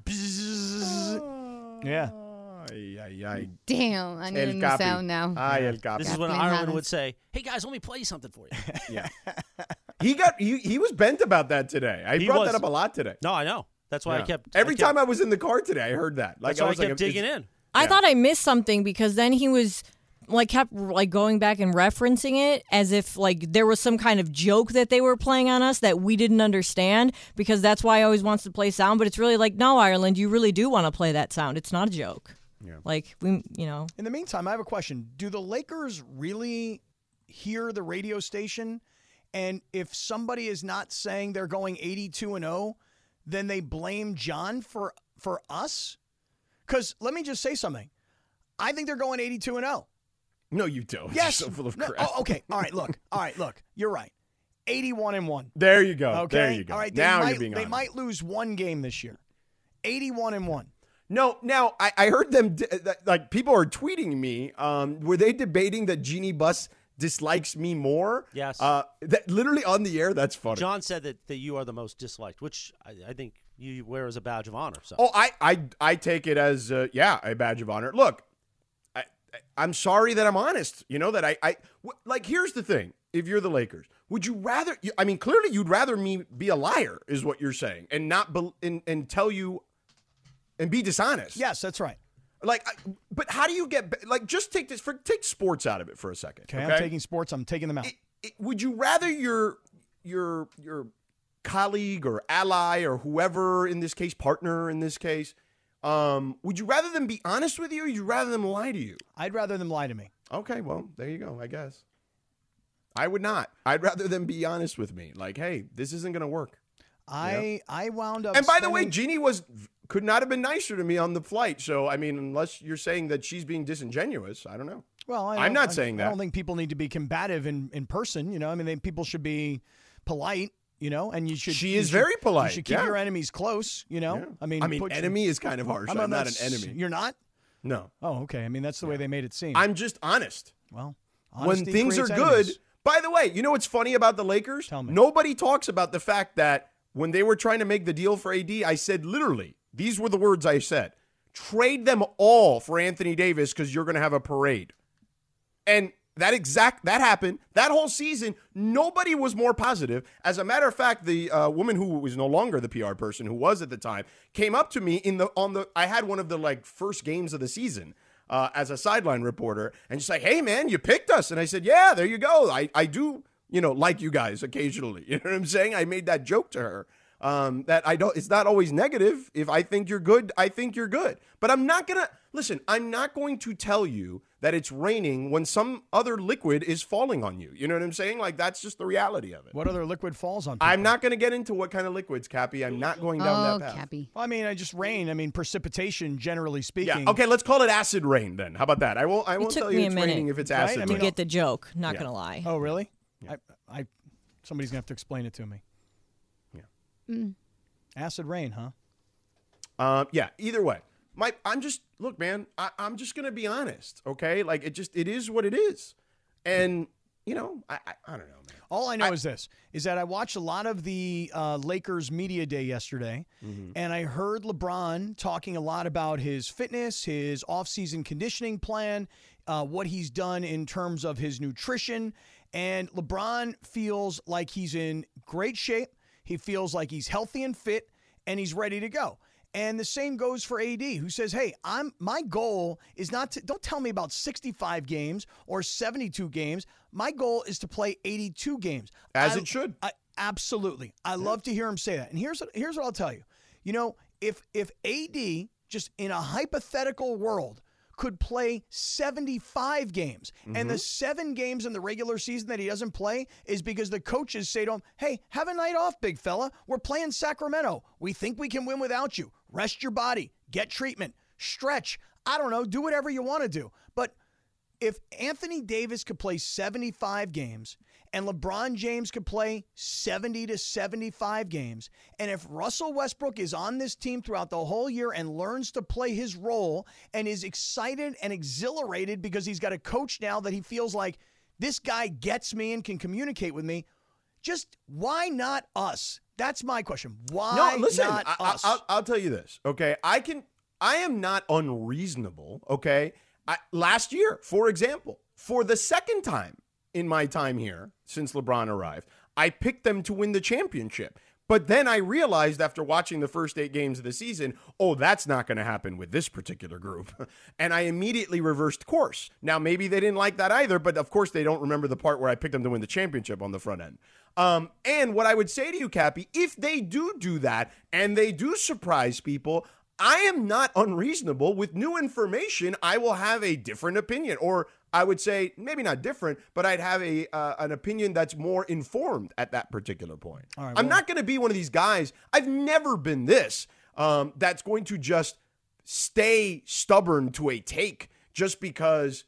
Bzzz. Yeah. Ay, ay, ay. Damn, I need El a new Capi. sound now. Ay, el Capi. This is when Kathleen Ireland Hollis. would say, hey, guys, let me play something for you. Yeah. He got he, he was bent about that today. I He brought was. that up a lot today. No, I know. That's why I Yeah. kept. Every I kept, time I was in the car today, I heard that. Like That's why I was like, kept it's- digging in. I Yeah. thought I missed something because then he was like kept like going back and referencing it as if like there was some kind of joke that they were playing on us that we didn't understand, because that's why he always wants to play sound, but it's really like, no, Ireland, you really do want to play that sound. It's not a joke. Yeah. Like we, you know. In the meantime, I have a question. Do the Lakers really hear the radio station? And if somebody is not saying they're going eighty-two and oh, then they blame John for for us? Because let me just say something. I think they're going eighty-two and oh. No, you don't. Yes. You're so full of No, crap. oh, okay. All right. Look. All right. Look. You're right. eighty-one and one. There you go. Okay. There you go. All right. They Now might, you're being They honest. might lose one game this year. eighty-one and one. No, now I, I heard them d- that, like people are tweeting me. Um, were they debating that Jeannie Buss dislikes me more? Yes. Uh, that literally on the air. That's funny. John said that, that you are the most disliked, which I, I think you wear as a badge of honor. So. Oh, I I I take it as uh, yeah a badge of honor. Look, I, I I'm sorry that I'm honest. You know that I I w- like. Here's the thing: if you're the Lakers, would you rather? You, I mean, clearly you'd rather me be a liar, is what you're saying, and not be, and, and tell you and be dishonest. Yes, that's right. Like, I, but how do you get like? Just take this for take sports out of it for a second. Okay, I'm taking sports. I'm taking them out. It, it, would you rather your your your colleague or ally or whoever in this case, partner in this case, um, would you rather them be honest with you or would you rather them lie to you? I'd rather them lie to me. Okay, well, there you go, I guess. I would not. I'd rather them be honest with me. Like, hey, this isn't going to work. I I wound up. And by the way, spending- Jeannie was could not have been nicer to me on the flight. So, I mean, unless you're saying that she's being disingenuous, I don't know. Well, I I'm don't- not I- saying I that. don't think people need to be combative in, in person. You know, I mean, they, people should be polite. You know, and you should. She you is should- very polite, You should keep yeah. your enemies close. You know, Yeah. I mean, I mean, put your- enemy is kind of harsh. I I'm mean, not an that's- enemy. You're not. No. Oh, okay. I mean, that's the way they made it seem. I'm just honest. well, When honesty things are creates good. enemies. By the way, you know what's funny about the Lakers? Tell me. Nobody talks about the fact that when they were trying to make the deal for A D, I said literally, these were the words I said. Trade them all for Anthony Davis because you're going to have a parade. And that exact that happened. That whole season, nobody was more positive. As a matter of fact, the uh, woman who was no longer the P R person, who was at the time, came up to me in the on the. I had one of the like first games of the season uh, as a sideline reporter, and she's like, "Hey man, you picked us," and I said, "Yeah, there you go. I I do, you know, like you guys occasionally." You know what I'm saying? I made that joke to her. Um, that I don't, it's not always negative. If I think you're good, I think you're good. But I'm not going to, listen, I'm not going to tell you that it's raining when some other liquid is falling on you. You know what I'm saying? Like, that's just the reality of it. What other liquid falls on people? I'm not going to get into what kind of liquids, Cappy. I'm not going down Oh, that path. Cappy. Well, I mean, I just rain. I mean, precipitation, generally speaking. Yeah. Okay, let's call it acid rain then. How about that? I won't, I won't took tell me you a it's minute, raining if it's right? acid I To rain. get the joke, not Yeah. gonna lie. Oh, really? I, I, somebody's gonna have to explain it to me. Mm. Acid rain, huh? Um, yeah, either way. My, I'm just, look, man, I, I'm just going to be honest, okay? Like, it just, it is what it is. And, you know, I, I, I don't know, man. All I know is this, is that I watched a lot of the uh, Lakers media day yesterday, Mm-hmm. and I heard LeBron talking a lot about his fitness, his off-season conditioning plan, uh, what he's done in terms of his nutrition, and LeBron feels like he's in great shape. He feels like he's healthy and fit, and he's ready to go. And the same goes for A D, who says, hey, I'm my goal is not to, don't tell me about sixty-five games or seventy-two games. My goal is to play eighty-two games. As I- it should. I, absolutely. I love to hear him say that. And here's what, here's what I'll tell you. You know, if if A D, just in a hypothetical world, could play seventy-five games, and the seven games in the regular season that he doesn't play is because the coaches say to him, hey, have a night off, big fella. We're playing Sacramento. We think we can win without you. Rest your body. Get treatment. Stretch. I don't know. Do whatever you want to do. But if Anthony Davis could play seventy-five games and LeBron James could play seventy to seventy-five games, and if Russell Westbrook is on this team throughout the whole year and learns to play his role and is excited and exhilarated because he's got a coach now that he feels like this guy gets me and can communicate with me, just why not us? That's my question. Why No, listen, not I, I, us? I'll, I'll tell you this, okay? I can, I am not unreasonable, okay? I, last year, for example, for the second time in my time here since LeBron arrived, I picked them to win the championship. But then I realized after watching the first eight games of the season, oh, that's not going to happen with this particular group. And I immediately reversed course. Now, maybe they didn't like that either, but of course they don't remember the part where I picked them to win the championship on the front end. Um, and what I would say to you, Cappy, if they do do that and they do surprise people, I am not unreasonable. With new information, I will have a different opinion, or I would say maybe not different, but I'd have a uh, an opinion that's more informed at that particular point. All right, I'm well- not going to be one of these guys. I've never been this um, that's going to just stay stubborn to a take just because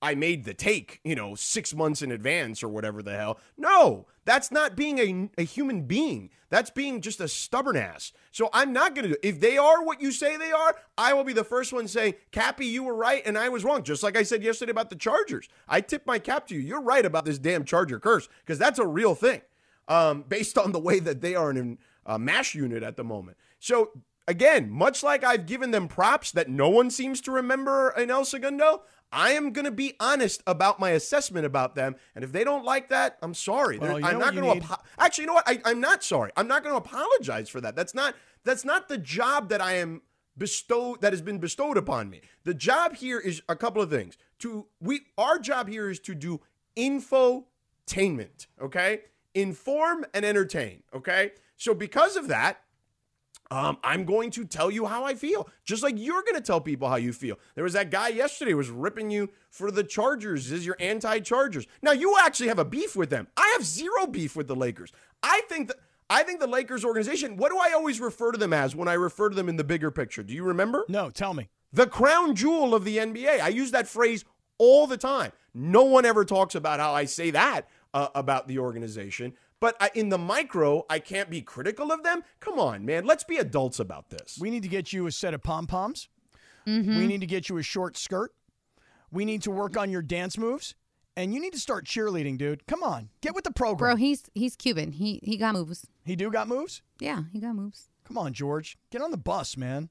I made the take, you know, six months in advance or whatever the hell. No, that's not being a, a human being. That's being just a stubborn ass. So I'm not going to do it. If they are what you say they are, I will be the first one saying, Cappy, you were right and I was wrong. Just like I said yesterday about the Chargers. I tip my cap to you. You're right about this damn Charger curse because that's a real thing um, based on the way that they are in a MASH unit at the moment. So again, much like I've given them props that no one seems to remember in El Segundo, I am going to be honest about my assessment about them. And if they don't like that, I'm sorry. Well, you I'm know not what going you to need? apo- Actually, you know what? I, I'm not sorry. I'm not going to apologize for that. That's not that's not the job that I am bestowed that has been bestowed upon me. The job here is a couple of things. To we our job here is to do infotainment, okay? Inform and entertain, okay? So because of that, Um, I'm going to tell you how I feel, just like you're going to tell people how you feel. There was that guy yesterday who was ripping you for the Chargers. Is you're anti-Chargers. Now you actually have a beef with them. I have zero beef with the Lakers. I think that I think the Lakers organization. What do I always refer to them as when I refer to them in the bigger picture? Do you remember? No, tell me. The crown jewel of the N B A. I use that phrase all the time. No one ever talks about how I say that uh, about the organization. But I, in the micro, I can't be critical of them. Come on, man. Let's be adults about this. We need to get you a set of pom-poms. Mm-hmm. We need to get you a short skirt. We need to work on your dance moves. And you need to start cheerleading, dude. Come on. Get with the program. Bro, he's he's Cuban. He he got moves. He do got moves? Yeah, he got moves. Come on, George. Get on the bus, man.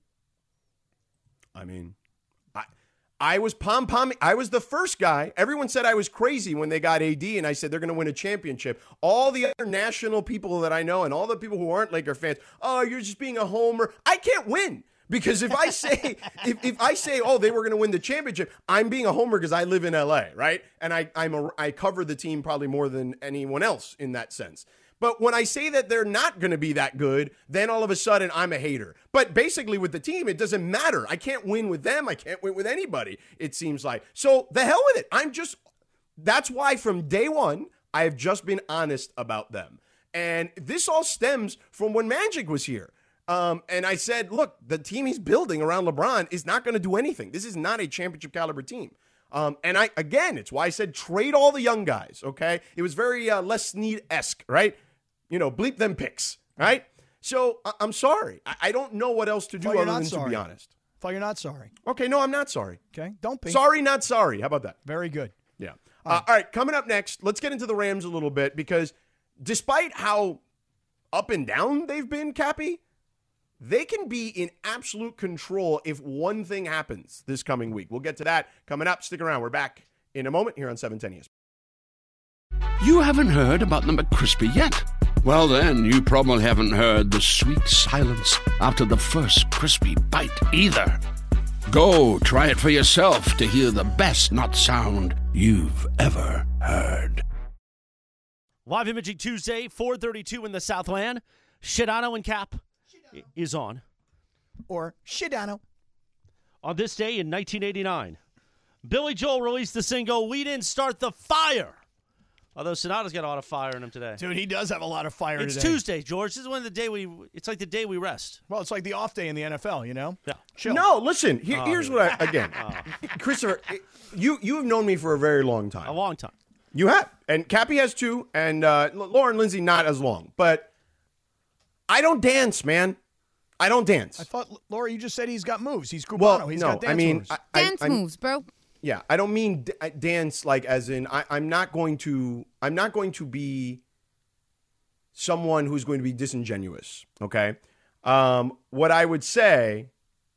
I mean, I I was pom-pomming. I was the first guy. Everyone said I was crazy when they got A D, and I said they're going to win a championship. All the other national people that I know and all the people who aren't Laker fans, oh, you're just being a homer. I can't win. Because if I say if, if I say oh they were going to win the championship, I'm being a homer because I live in L A, right? And I I'm a, I cover the team probably more than anyone else in that sense. But when I say that they're not going to be that good, then all of a sudden I'm a hater. But basically with the team, it doesn't matter. I can't win with them. I can't win with anybody, it seems like. So the hell with it. I'm just that's why from day one I have just been honest about them. And this all stems from when Magic was here. Um, and I said, look, the team he's building around LeBron is not going to do anything. This is not a championship caliber team. Um, and I, again, it's why I said trade all the young guys. Okay. It was very uh, Les Snead-esque, right? You know, bleep them picks, right? So I- I'm sorry. I-, I don't know what else to do Thought you're other not than sorry. to be honest. Thought you're not sorry. Okay. No, I'm not sorry. Okay. Don't be. Sorry, not sorry. How about that? Very good. Yeah. Uh, all right. Coming up next, let's get into the Rams a little bit because despite how up and down they've been, Cappy, they can be in absolute control if one thing happens this coming week. We'll get to that coming up. Stick around. We're back in a moment here on seven ten E S P N. You haven't heard about the McCrispy yet? Well, then, you probably haven't heard the sweet silence after the first crispy bite either. Go try it for yourself to hear the best nut sound you've ever heard. Live Imaging Tuesday, four thirty-two in the Southland. Shidano and Cap is on. Or Shidano. On this day in nineteen eighty-nine, Billy Joel released the single We Didn't Start the Fire. Although Sonata's got a lot of fire in him today. Dude, he does have a lot of fire It's today. Tuesday, George. This is one of the day we, it's like the day we rest. Well, it's like the off day in the N F L, you know? Yeah. Chill. No, listen. Here, Oh, here's here what I, again, Christopher, you, you have known me for a very long time. A long time. You have. And Cappy has too, and uh, Lauren Lindsay not as long. But I don't dance, man. I don't dance. I thought, Laura, you just said he's got moves. He's Cubano. Well, he's no, got dance I mean, moves. I, I, Dance I'm- moves, bro. Yeah, I don't mean d- I- dance like as in I, I'm not going to I'm not going to be someone who's going to be disingenuous. Okay, um, what I would say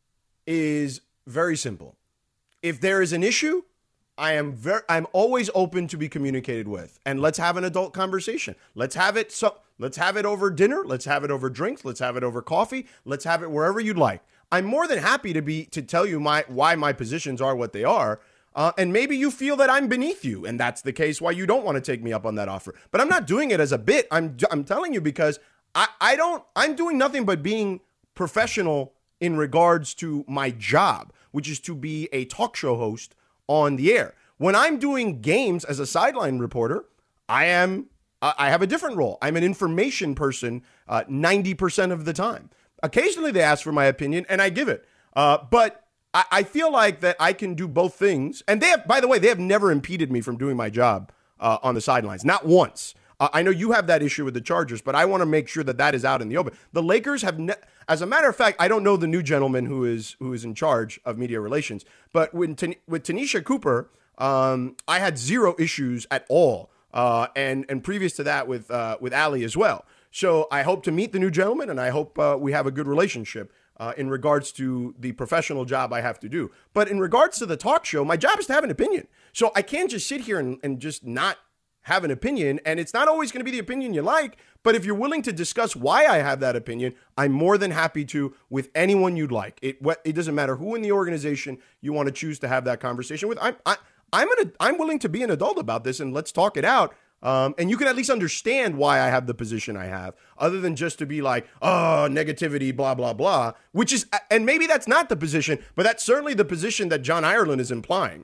is very simple. If there is an issue, I am very I'm always open to be communicated with, and let's have an adult conversation. Let's have it so let's have it over dinner. Let's have it over drinks. Let's have it over coffee. Let's have it wherever you'd like. I'm more than happy to be to tell you my why my positions are what they are. Uh, and maybe you feel that I'm beneath you, and that's the case why you don't want to take me up on that offer. But I'm not doing it as a bit. I'm I'm telling you because I, I don't I'm doing nothing but being professional in regards to my job, which is to be a talk show host on the air. When I'm doing games as a sideline reporter, I am uh, I have a different role. I'm an information person uh, ninety percent of the time. Occasionally they ask for my opinion, and I give it. Uh, but I, I feel like that I can do both things. And they have, by the way, they have never impeded me from doing my job uh, on the sidelines. Not once. Uh, I know you have that issue with the Chargers, but I want to make sure that that is out in the open. The Lakers have, ne- as a matter of fact, I don't know the new gentleman who is who is in charge of media relations, but when Tan- with Tanisha Cooper, um, I had zero issues at all, uh, and and previous to that with uh, with Allie as well. So I hope to meet the new gentleman, and I hope uh, we have a good relationship uh, in regards to the professional job I have to do. But in regards to the talk show, my job is to have an opinion. So I can't just sit here and, and just not have an opinion, and it's not always going to be the opinion you like, but if you're willing to discuss why I have that opinion, I'm more than happy to with anyone you'd like. It it doesn't matter who in the organization you want to choose to have that conversation with. I'm I, I'm an, I'm willing to be an adult about this, and let's talk it out. Um, and you can at least understand why I have the position I have, other than just to be like, oh, negativity, blah, blah, blah, which is, and maybe that's not the position, but that's certainly the position that John Ireland is implying.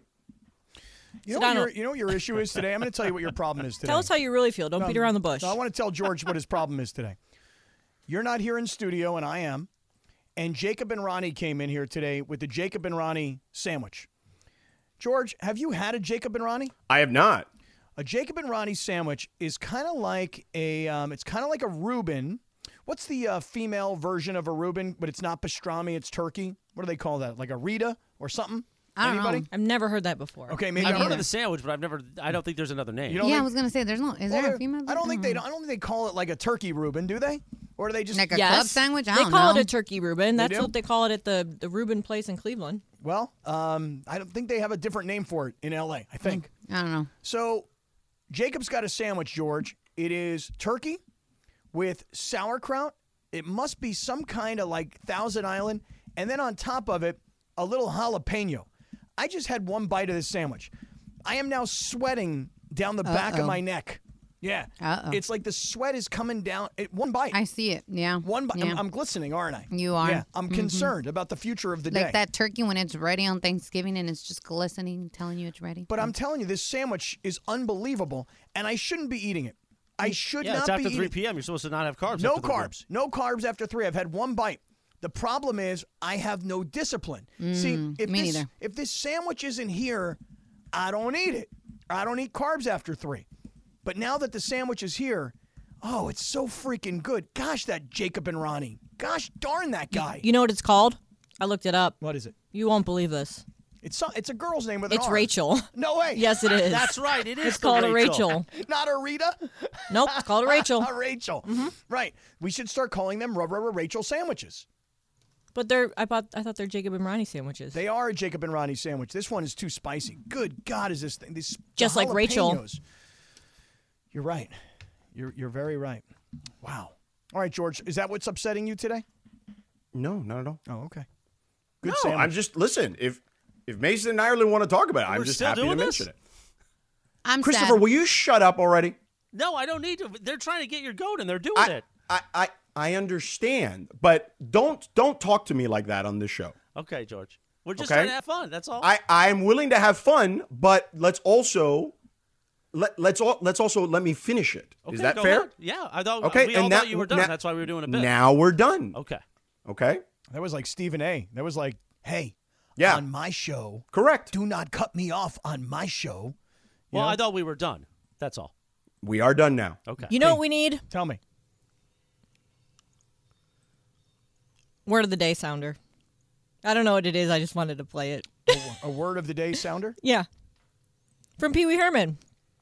You know, what your, you know what your issue is today? I'm going to tell you what your problem is today. Tell us how you really feel. Don't No, beat around the bush. no, I want to tell George what his problem is today. You're not here in studio, and I am. And Jacob and Ronnie came in here today with the Jacob and Ronnie sandwich. George, have you had a Jacob and Ronnie? I have not. A Jacob and Ronnie sandwich is kind of like a, um, it's kind of like a Reuben. What's the uh, female version of a Reuben? But it's not pastrami, it's turkey. What do they call that? Like a Rita or something? I don't Anybody? know. I've never heard that before. Okay, maybe I've I'm heard wrong. of the sandwich, but I've never. I don't think there's another name. You don't Yeah, I think- was gonna say there's no. Is Well, there a there- female? I don't think they. know. I don't think they call it like a turkey Reuben, do they? Or do they just Like a Yes. club sandwich. I They don't call know. it a turkey Reuben. They That's do? what they call it at the the Reuben place in Cleveland. Well, um, I don't think they have a different name for it in L A. I think. I don't know. So, Jacob's got a sandwich, George. It is turkey with sauerkraut. It must be some kind of like Thousand Island, and then on top of it, a little jalapeno. I just had one bite of this sandwich. I am now sweating down the back of Uh-oh. my neck. Yeah. Uh-oh. It's like the sweat is coming down. It, one bite. I see it. Yeah. One bite. Yeah. I'm, I'm glistening, aren't I? You are. Yeah. I'm Mhm. concerned about the future of the day. Like that turkey when it's ready on Thanksgiving and it's just glistening, telling you it's ready. But I'm telling you, this sandwich is unbelievable, and I shouldn't be eating it. I should Yeah, not it's after be three eating. p.m. You're supposed to not have carbs. No after three p.m. carbs. No carbs after three. I've had one bite. The problem is I have no discipline. See, Mm, if me this neither. if this sandwich isn't here, I don't eat it. I don't eat carbs after three. But now that the sandwich is here, oh, it's so freaking good. Gosh, that Jacob and Ronnie. Gosh darn that guy. You know what it's called? I looked it up. What is it? You won't believe this. It's so, it's a girl's name with an It's R. Rachel. No way. Yes, it is. That's right. It is. It's the called a Rachel. Rachel. Not a Rita. Nope, it's called a Rachel. A Rachel. Right. We should start calling them Rubber Rachel sandwiches. But they're I thought I thought they're Jacob and Ronnie sandwiches. They are a Jacob and Ronnie sandwich. This one is too spicy. Good God, is this thing? This Just like Rachel. jalapenos. You're right. You're you're very right. Wow. All right, George. Is that what's upsetting you today? No, not at all. Oh, okay. Good no, sandwich. I'm just listen. If if Mason and Ireland want to talk about it, I'm We're just still happy to doing mention this? it. I'm Christopher, sad. will you shut up already? No, I don't need to. They're trying to get your goat, and they're doing I, it. I, I I understand, but don't don't talk to me like that on this show. Okay, George. We're just Okay? trying to have fun. That's all. I I'm willing to have fun, but let's also let let's all let's also let me finish it. Is Okay, that go fair? ahead. Yeah, I thought. Okay, we all and thought now- you were done. now- That's why we were doing a bit. Now we're done. Okay. Okay. That was like Stephen A. That was like, hey, Yeah. on my show, Correct. do not cut me off on my show. You Well, know? I thought we were done. That's all. We are done now. Okay. You know what we need? Tell me. Word of the day sounder. I don't know what it is. I just wanted to play it. A word of the day sounder? Yeah. From Pee Wee Herman.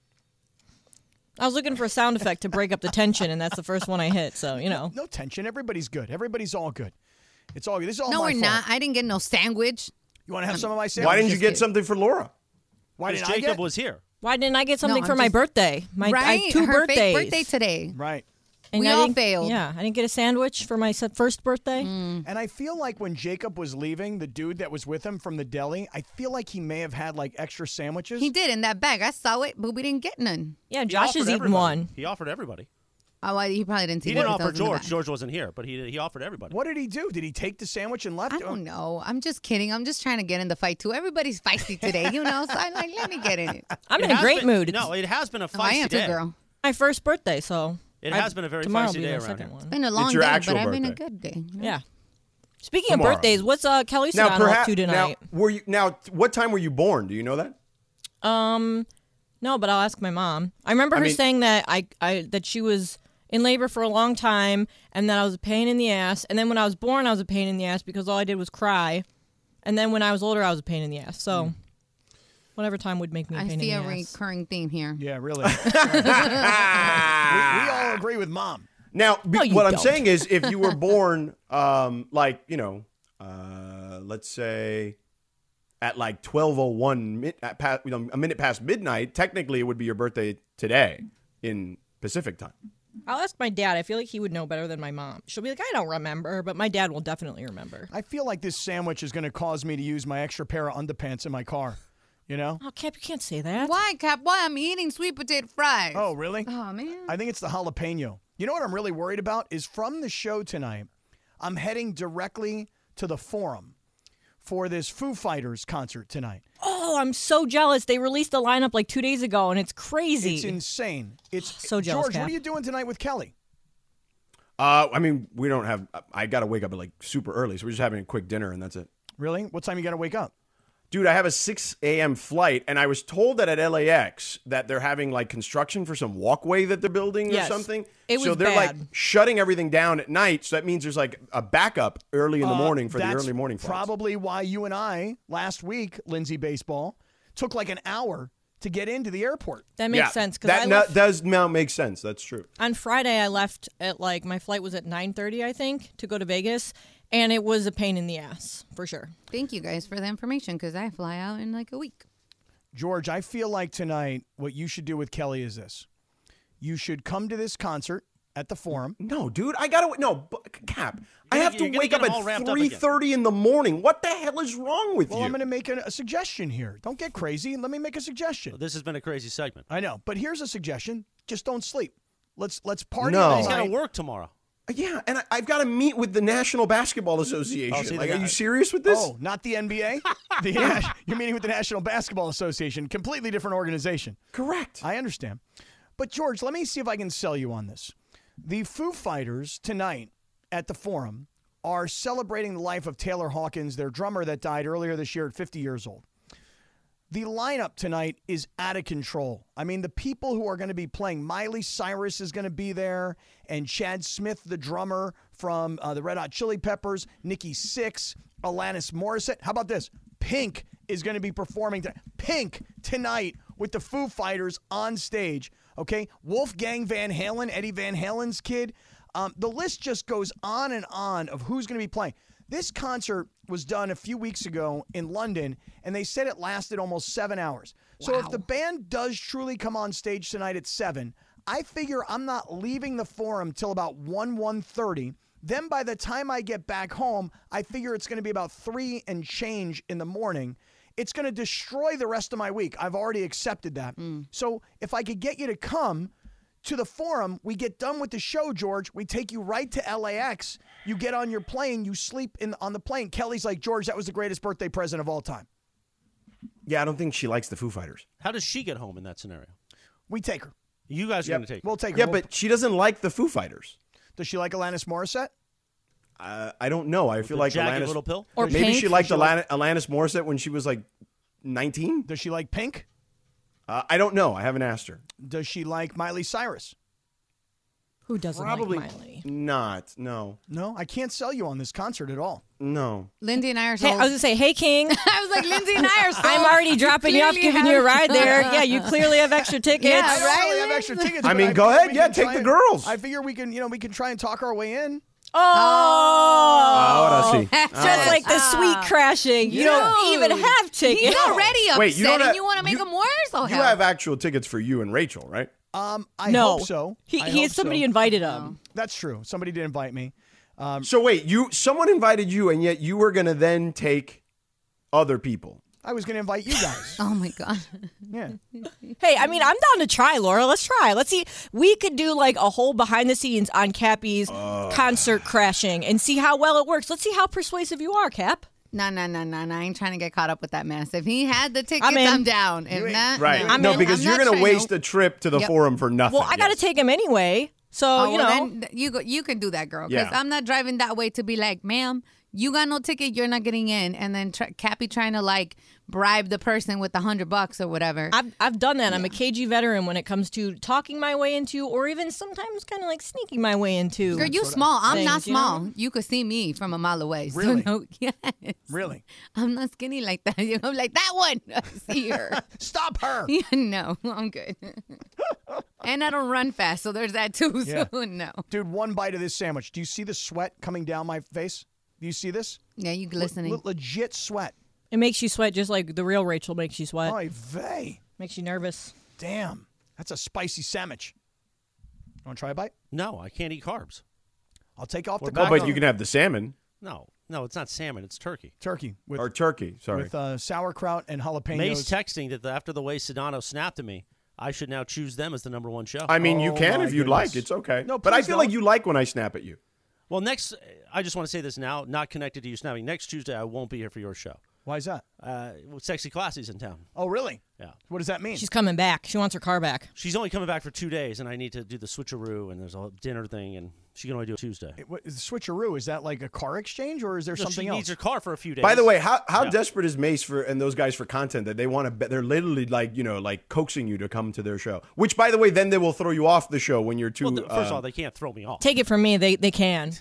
I was looking for a sound effect to break up the tension, and that's the first one I hit. So, you know. No tension. Everybody's good. Everybody's all good. It's all good. This is all no, my we're fault. not. I didn't get no sandwich. You want to have some of my sandwich? Why didn't you just get kidding. something for Laura? Why Because didn't I Jacob get? was here. Why didn't I get something I'm for my just- birthday? My I right? have two Her birthdays. fake birthday today. Right. And We I all didn't- failed. Yeah, I didn't get a sandwich for my se- first birthday. Mm. And I feel like when Jacob was leaving, the dude that was with him from the deli, I feel like he may have had like extra sandwiches. He did in that bag. I saw it, but we didn't get none. Yeah, He Josh offered is eating everybody. one. He offered everybody. Oh, well, he probably didn't see He what didn't was offer in the George. bag. George wasn't here, but he he offered everybody. What did he do? Did he take the sandwich and left? I don't know. I'm just kidding. I'm just trying to get in the fight too. Everybody's feisty today, you know. So I'm like, let me get in it. I'm It in a has great been- mood. No, it has been a Oh, I feisty am too, day. girl. My first birthday, so It I- has been a very tomorrow feisty will be day my around second here. one. It's been a long your day, actual but I've been a birthday. good day. you know? Yeah. Speaking Tomorrow. of birthdays, what's uh, Kelly Now, Sedano up perhaps to tonight? now were you now what time were you born? Do you know that? Um, no, but I'll ask my mom. I remember I her mean- saying that I, I that she was in labor for a long time and that I was a pain in the ass. And then when I was born, I was a pain in the ass because all I did was cry. And then when I was older, I was a pain in the ass. So Hmm. whatever time would make me a I pain see in a the ass. recurring theme here. Yeah, really. we, we all agree with mom. Now, be- No, you what I'm don't. saying is, if you were born, um, like you know, uh, let's say at like twelve oh one, mid- at past, you know, a minute past midnight, technically it would be your birthday today in Pacific time. I'll ask my dad. I feel like he would know better than my mom. She'll be like, I don't remember, but my dad will definitely remember. I feel like this sandwich is going to cause me to use my extra pair of underpants in my car. You know? Oh, Cap, you can't say that. Why, Cap? Why? I'm eating sweet potato fries. Oh, really? Oh, man. I think it's the jalapeno. You know what I'm really worried about is from the show tonight, I'm heading directly to the Forum for this Foo Fighters concert tonight. Oh, I'm so jealous. They released the lineup like two days ago, and it's crazy. It's insane. It's So jealous, George, Cap. what are you doing tonight with Kelly? Uh, I mean, we don't have. I got to wake up at like super early, so we're just having a quick dinner and that's it. Really? What time you got to wake up? Dude, I have a six a.m. flight, and I was told that at L A X that they're having like construction for some walkway that they're building Yes. or something. It so was they're like bad. shutting everything down at night. So that means there's like a backup early in the Uh, morning for the that's early morning flights. Probably why you and I last week, Lindsay Baseball, took like an hour to get into the airport. That makes Yeah, sense because that I no- left, does now make sense. That's true. on Friday I left at like my flight was at nine thirty I think to go to Vegas, and it was a pain in the ass for sure. Thank you guys for the information because I fly out in like a week. George, I feel like tonight what you should do with Kelly is this. You should come to this concert at the Forum. No, dude, I gotta no bu- Cap. I You're have gonna- to you're gonna wake get up them all ramped at up three again. thirty in the morning. What the hell is wrong with Well, you? I'm going to make a, a suggestion here. Don't get crazy. Let me make a suggestion. This has been a crazy segment. I know, but here's a suggestion. Just don't sleep. Let's let's party. No. all He's got to night. work tomorrow. Yeah, and I, I've got to meet with the National Basketball Association. Oh, see, like, the are guy- you serious with this? Oh, not the N B A? The Nas- you're meeting with the National Basketball Association. Completely different organization. Correct. I understand. But, George, let me see if I can sell you on this. The Foo Fighters tonight at the Forum are celebrating the life of Taylor Hawkins, their drummer that died earlier this year at fifty years old. The lineup tonight is out of control. I mean, the people who are going to be playing, Miley Cyrus is going to be there, and Chad Smith, the drummer from uh, the Red Hot Chili Peppers, Nikki Sixx, Alanis Morissette. How about this? Pink is going to be performing. T- Pink tonight with the Foo Fighters on stage. Okay, Wolfgang Van Halen, Eddie Van Halen's kid. Um, the list just goes on and on of who's going to be playing. This concert was done a few weeks ago in London, and they said it lasted almost seven hours. So if the band does truly come on stage tonight at seven, I figure I'm not leaving the Forum till about one, one thirty. Then by the time I get back home, I figure it's going to be about three and change in the morning. It's going to destroy the rest of my week. I've already accepted that. So if I could get you to come to the Forum, we get done with the show, George. We take you right to L A X. You get on your plane. You sleep in on the plane. Kelly's like, George, that was the greatest birthday present of all time. Yeah, I don't think she likes the Foo Fighters. How does she get home in that scenario? We take her. You guys are Yep. going to take her. We'll take her. Yeah, We'll- but she doesn't like the Foo Fighters. does she like Alanis Morissette? Uh, I don't know. I feel the like jagged Alanis, little pill? Or maybe Pink? she liked Does she like- Alanis, Alanis Morissette when she was like nineteen. Does she like Pink? Uh, I don't know. I haven't asked her. Does she like Miley Cyrus? Who doesn't Probably like Miley? not. No. No, I can't sell you on this concert at all. No. Lindsay and I are Hey, sold. I was gonna say, hey King, I was like, Lindsay and I are sold. I'm already dropping you off, clearly giving you a have- ride there. Yeah, you clearly have extra tickets. Yeah, I don't right, really have Liz? extra tickets. I but mean, go figure ahead. we Yeah, can take try the and- girls. I figure we can, you know, we can try and talk our way in. Oh, Ahora sí. just like the sweet crashing. You don't even have tickets. He's already upset, Wait, you don't and have- you want to make you- him worse? Oh, You hell. have actual tickets for you and Rachel, right? Um, I no, hope so. He, I he hope had somebody so. invited him. That's true. Somebody did invite me. Um, So wait, you someone invited you, and yet you were gonna then take other people. I was going to invite you guys. Oh my god. Yeah. Hey, I mean, I'm down to try, Laura. Let's try. Let's see. We could do like a whole behind the scenes on Cappy's concert crashing and see how well it works. Let's see how persuasive you are, Cap. No, no, no, no, no. I ain't trying to get caught up with that mess. If he had the tickets, I'm in. I'm down. If You ain't- not, Right. no. I'm no, in. because I'm you're not gonna trying waste to- a trip to the Yep. forum for nothing. Well, I got to Yes. take him anyway. So, Oh, you well, know. then you go, you can do that, girl. Because Yeah. I'm not driving that way to be like, ma'am, You got no ticket, you're not getting in. And then tr- Cappy trying to like bribe the person with a hundred bucks or whatever. I've I've done that. Yeah. I'm a K G veteran when it comes to talking my way into, or even sometimes kind of like sneaking my way into. Girl, you small. I'm things, not small. You know? You could see me from a mile away. Really? So no, yes. Really? I'm not skinny like that. I'm like that one. I see her. Stop her. Yeah, no, I'm good. And I don't run fast, so there's that too. Yeah. So no. Dude, one bite of this sandwich. Do you see the sweat coming down my face? Do you see this? Yeah, you glistening. Le- legit sweat. It makes you sweat just like the real Rachel makes you sweat. Oy vey. Makes you nervous. Damn. That's a spicy sandwich. You want to try a bite? No, I can't eat carbs. I'll take off We're the Well, back but you can have the salmon No, no, it's not salmon. It's turkey. turkey with, or turkey. Sorry. with uh, sauerkraut and jalapenos. May's texting that after the way Sedano snapped at me, I should now choose them as the number one show. I mean, you Oh, can my if you'd goodness. like. It's okay. No, but I please feel don't. like you like when I snap at you. Well, next, I just want to say this now, not connected to you snapping. Next Tuesday, I won't be here for your show. Why is that? Uh, well, Sexy Classy's in town. Oh, really? Yeah. What does that mean? She's coming back. She wants her car back. She's only coming back for two days, and I need to do the switcheroo, and there's a dinner thing, and she can only do it Tuesday. It, what, is the switcheroo, is that like a car exchange or is there No, something she else? needs her car for a few days. By the way, how how Yeah. desperate is Mace for and those guys for content that they want to? Be, they're literally like you know like coaxing you to come to their show. Which, by the way, then they will throw you off the show when you're too. Well, th- first of uh, all, they can't throw me off. Take it from me, they they can.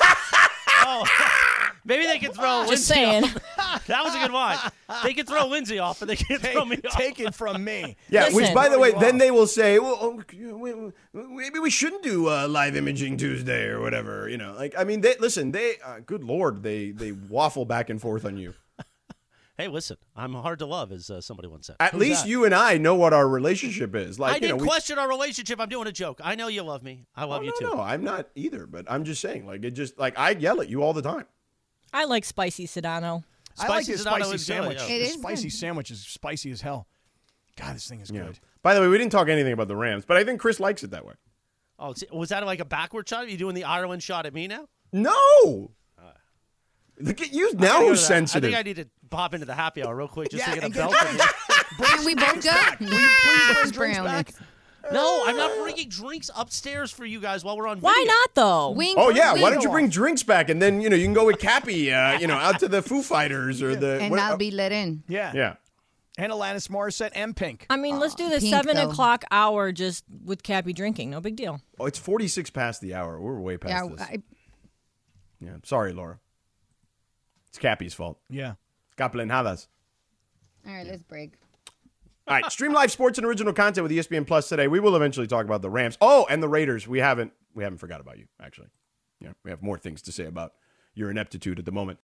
Oh, maybe they can throw Just Lindsay saying. off. That was a good one. They can throw Lindsay off, but they can't throw me off. Take it from me. yeah, Listen. which by the way, Throw you then off. they will say, well, oh, we- we- maybe we shouldn't do uh, live imaging Tuesday or whatever. You know, like I mean, they listen. They, uh, good lord, they they waffle back and forth on you. Hey, listen, I'm hard to love, as uh, somebody once said. At Who's least that? you and I know what our relationship is. Like I you didn't know, we- question our relationship. I'm doing a joke. I know you love me. I love Oh, you no, too. no, I'm not either. But I'm just saying, like it just like I yell at you all the time. I like spicy Sedano. I like Spicy this Sedano spicy is good, sandwich. yeah. It The is spicy good. sandwich is spicy as hell. God, this thing is Yeah. good. By the way, we didn't talk anything about the Rams, but I think Chris likes it that way. Oh, see, was that like a backward shot? Are you doing the Ireland shot at me now? No. Look at you I now. gotta go Who's to that. sensitive? I think I need to pop into the happy hour real quick just Yeah, to get a and get belt. drinks. Can we both go? Will you please bring drinks Brown back? is- No, I'm not bringing drinks upstairs for you guys while we're on Why video. not though? Wink, Oh yeah, wink. why don't you bring drinks back and then you know you can go with Cappy, uh, you know, out to the Foo Fighters or the And what- I'll be let in. Yeah. yeah. And Alanis Morissette and Pink. I mean, let's do the Pink, seven though. o'clock hour just with Cappy drinking. No big deal. Oh, it's forty-six past the hour. We're way past Yeah, this. I, Yeah, sorry, Laura. It's Cappy's fault. Yeah. Caplenhadas. all right, let's break. All right, stream live sports and original content with E S P N Plus today. We will eventually talk about the Rams. Oh, and the Raiders. We haven't we haven't forgot about you, actually. Yeah, we have more things to say about your ineptitude at the moment.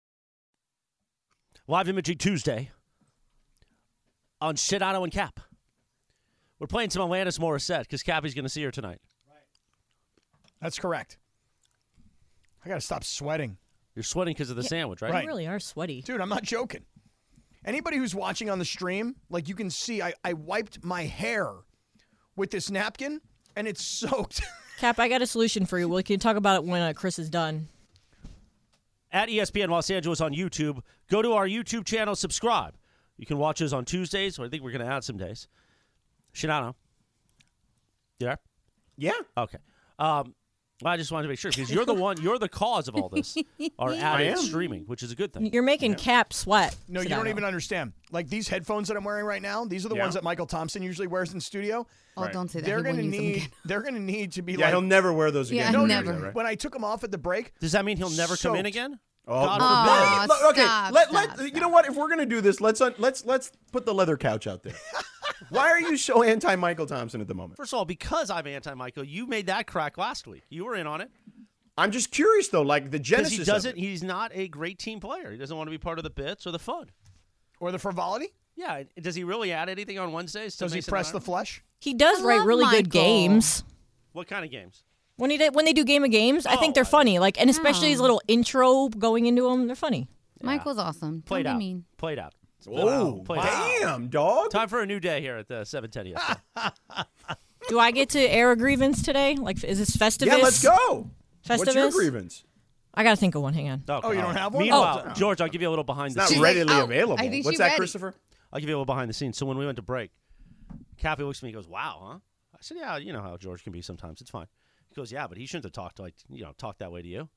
Live Imaging Tuesday on Sedano and Cap. We're playing some Alanis Morissette because Cappy's going to see her tonight. That's correct. I got to stop sweating. You're sweating because of the sandwich, right? Right. You really are sweaty. Dude, I'm not joking. Anybody who's watching on the stream, like you can see, I, I wiped my hair with this napkin and it's soaked. Cap, I got a solution for you. We can talk about it when uh, Chris is done. At E S P N Los Angeles on YouTube. Go to our YouTube channel, subscribe. You can watch us on Tuesdays, or I think we're going to add some days. Shinano. You there? Yeah. Okay. Um, well, I just wanted to make sure because you're the one, you're the cause of all this. Our added am. streaming, which is a good thing. You're making Cap sweat. No, you don't Sedano. even understand. Like these headphones that I'm wearing right now, these are the Yeah. ones that Michael Thompson usually wears in studio. Oh, Right. don't say that. They're He won't gonna use them need again. they're gonna need to be Yeah, like he'll never wear those Yeah, again. No, Never, never. right? when I took them off at the break. Does that mean he'll never come in Soaked. again? Oh, God Aw, forbid. Look, okay, stop, let, stop, let, you know what? If we're gonna do this, let's un, let's let's put the leather couch out there. Why are you so anti Michael Thompson at the moment? First of all, because I'm anti-Michael, you made that crack last week. You were in on it. I'm just curious though, like the Because genesis. he of doesn't. it. He's not a great team player. He doesn't want to be part of the bits or the fun. Or the frivolity? Yeah. Does he really add anything on Wednesdays? to Does he Mason press the Ireland? flesh? He does I write love really good Michael. games. What kind of games? When he did, when they do game of games, I think Oh, they're I- funny. Like, and especially his Oh. little intro going into them, they're funny. Michael's awesome. Played Don't out. be mean. Played out. Oh, Played out. damn, dog. Time for a new day here at the seven ten E S P N. Do I get to air a grievance today? Like, is this Festivus? Yeah, let's go. What's your Festivus? grievance? I gotta think of one. Hang on. Okay. Oh, you don't have one? Meanwhile, Oh. George, I'll give you a little behind It's the not scenes. She's like, readily oh, available. I think What's she that, ready. Christopher? I'll give you a little behind the scenes. So when we went to break, Cappy looks at me and goes, "Wow, huh?" I said, "Yeah, you know how George can be sometimes. It's fine." He goes, "Yeah, but he shouldn't have talked like you know talked that way to you."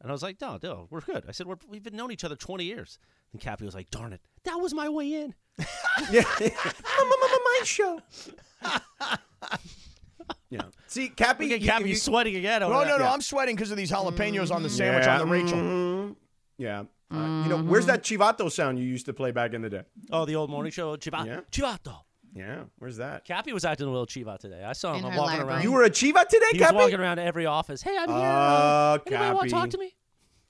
And I was like, no, no, we're good. I said, we're, we've been known each other twenty years. And Cappy was like, darn it, that was my way in. Yeah. My show. Yeah. See, Cappy. Look at Cappy you, sweating again. Over No, that. no, no. Yeah. I'm sweating because of these jalapenos on the sandwich Yeah. on the Rachel. Mhm. Yeah. Uh, you know, where's that Chivato sound you used to play back in the day? Oh, the old morning show, Chivato. Yeah. Chivato. Yeah. Where's that? Cappy was acting a little Chiva today. I saw him In I'm her walking library. around. You were a Chiva today, He Cappy? was walking around to every office. Hey, I'm here. Oh, Uh, anybody want Cappy. to talk to me?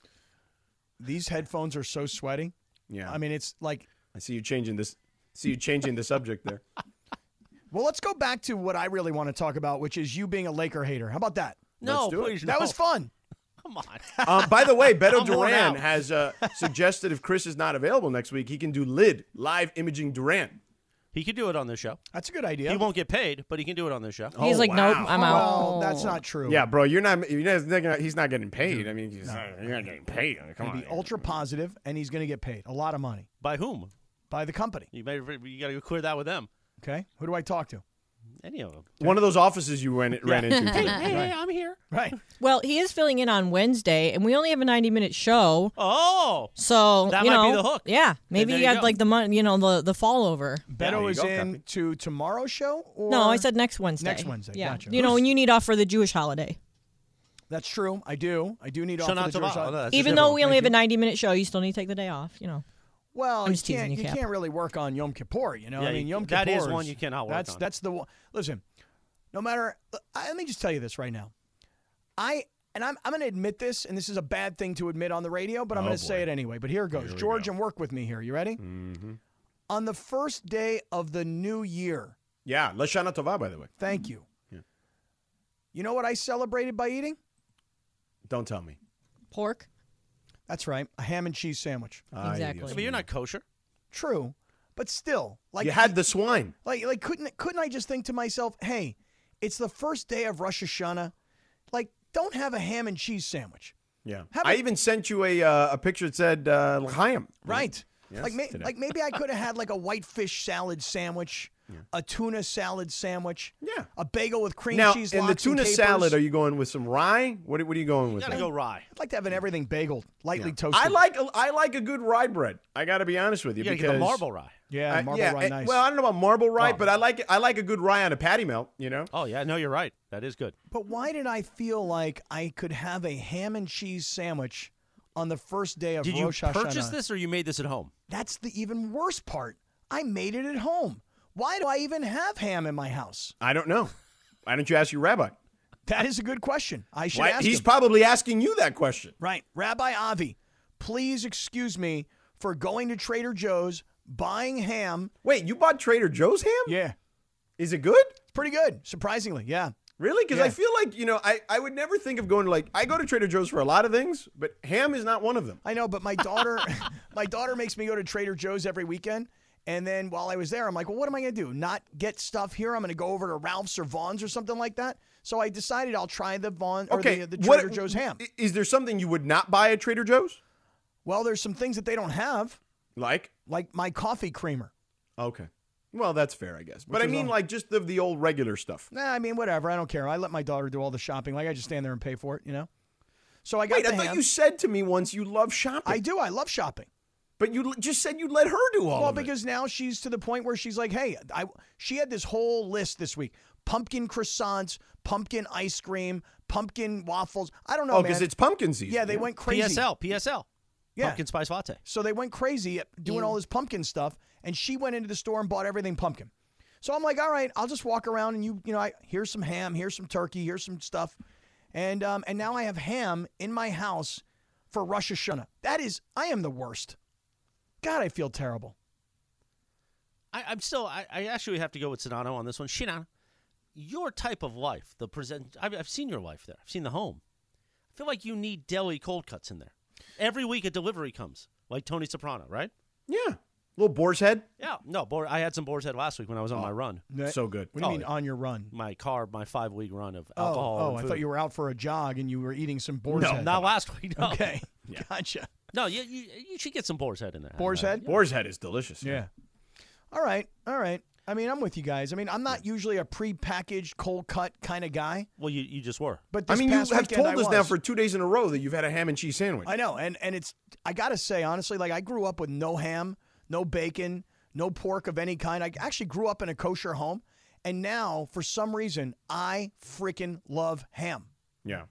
These headphones are so sweaty. Yeah. I mean, it's like. I see you changing this. See you changing the subject there. Well, let's go back to what I really want to talk about, which is you being a Laker hater. How about that? No, Let's do it. please, That no. was fun. Come on. Um, by the way, Beto I'm worn Duran out. has uh, suggested if Chris is not available next week, he can do lid live imaging Duran. He could do it on this show. That's a good idea. He won't get paid, but he can do it on this show. He's Oh, like, nope, wow. I'm out. Well, that's not true. Yeah, bro, you're not. You're not he's not getting paid. I mean, he's not, you're not getting paid. I mean, come He'll on. be ultra positive, and he's going to get paid a lot of money By whom? by the company. You may, you got to clear that with them. Okay, who do I talk to? Any of them. One of those offices you ran, ran into. Hey, Today. hey, hey, I'm here. Right. Well, he is filling in on Wednesday, and we only have a ninety-minute show. Oh, So That you might know, be the hook. Yeah, maybe there you you got go. like the mon- you know, the the fall over. There Beto you is go, in Cappy. to tomorrow's show. Or? No, I said next Wednesday. Next Wednesday, Yeah, gotcha. you know, when you need off for the Jewish holiday. That's true. I do. I do need off for Shana the Jewish Tova. holiday. Oh, that's Even a though different we only Thank have a you. ninety-minute show, you still need to take the day off. You know. Well, I'm you just teasing can't. you, You Cap. can't really work on Yom Kippur. You know, Yeah, I mean, you- Yom that Kippur is one you cannot work That's on. that's the one. Listen, no matter. I- Let me just tell you this right now. I and I'm I'm going to admit this, and this is a bad thing to admit on the radio, but I'm Oh, going to say boy. it anyway. But here goes, Here we George, go. and work with me here. You ready? Mm-hmm. On the first day of the new year. Yeah, Lashana Tova, by the way. Thank you. Yeah. You know what I celebrated by eating? Don't tell me. Pork. That's right, a ham and cheese sandwich. Ay, Exactly. Dios But you're mío. not kosher. True, but still, like You had the swine. Like, like, couldn't couldn't I just think to myself, hey, it's the first day of Rosh Hashanah. Like, don't have a ham and cheese sandwich. Yeah. How I about- even sent you a uh, a picture that said uh, L'chaim. Right. Yes, like, may, today. like maybe I could have had like a white fish salad sandwich, a tuna salad sandwich, Yeah. a bagel with cream Now, cheese. in the lox and tuna capers. salad, are you going with some rye? What, are- what are you going You with? got to there? go rye. I'd like to have an everything bagel, lightly Yeah. toasted. I like a, I like a good rye bread. I got to be honest with you. You got to because get the marble rye. yeah, I- marble yeah, rye, eh, nice. Well, I don't know about marble rye, Oh. but I like it. I like a good rye on a patty melt. You know. Oh, yeah. No, you're right. That is good. but why did I feel like I could have a ham and cheese sandwich on the first day of Did you Rosh purchase Hashanah? this or you made this at home? That's the even worse part. I made it at home. Why do I even have ham in my house? I don't know. Why don't you ask your rabbi? That is a good question. I should Why, ask he's him. probably asking you that question. Right. Rabbi Avi, please excuse me for going to Trader Joe's, buying ham. Wait, you bought Trader Joe's ham? Yeah. Is it good? It's pretty good, surprisingly. Yeah. Really? Because Yeah. I feel like, you know, I, I would never think of going to like, I go to Trader Joe's for a lot of things, but ham is not one of them. I know, but my daughter my daughter makes me go to Trader Joe's every weekend. And then while I was there, I'm like, well, what am I going to do? Not get stuff here? I'm going to go over to Ralph's or Vaughn's or something like that. So I decided I'll try the Vaughn or Okay. the, the what- Trader Joe's ham. i- Is there something you would not buy at Trader Joe's? Well, there's some things that they don't have, Like? like my coffee creamer. Okay. Well, that's fair, I guess. But I is mean, all- like, just the, the old regular stuff. Nah, I mean, whatever. I don't care. I let my daughter do all the shopping. Like, I just stand there and pay for it, you know? So I got Wait, the I thought ham. you said to me once you love shopping. I do. I love shopping. But you l- just said you let her do all Well, of it. because now she's to the point where she's like, hey, I, she had this whole list this week. Pumpkin croissants, pumpkin ice cream, pumpkin waffles. I don't know, Oh, man. because it's pumpkin season. Yeah, they went crazy. P S L. P S L. Yeah. Pumpkin spice latte. So they went crazy at doing all this pumpkin stuff, and she went into the store and bought everything pumpkin. So I'm like, all right, I'll just walk around and you, you know, I, here's some ham, here's some turkey, here's some stuff, and um, and now I have ham in my house for Rosh Hashanah. That is, I am the worst. God, I feel terrible. I, I'm still, I, I actually have to go with Sedano on this one. Shinan, your type of life, the present, I've, I've seen your life there. I've seen the home. I feel like you need deli cold cuts in there. Every week a delivery comes, like Tony Soprano, right? Yeah. Little boar's head. Yeah. No, boar, I had some boar's head last week when I was on my run. So good. What do you Oh, mean yeah. on your run? My carb, my five-week run of Oh, alcohol. oh, and I food. thought you were out for a jog and you were eating some boar's No, head. not last week. No. Okay, gotcha. No, you, you you should get some boar's head in there. Boar's head? Boar's head is delicious. Yeah. All right, all right. I mean, I'm with you guys. I mean, I'm not usually a pre-packaged, cold-cut kind of guy. Well, you, you just were. But I this mean, you past have weekend told I us now was. for two days in a row that you've had a ham and cheese sandwich. I know, and and it's I gotta say honestly, like I grew up with no ham, no bacon, no pork of any kind. I actually grew up in a kosher home, and now for some reason I freaking love ham. Yeah.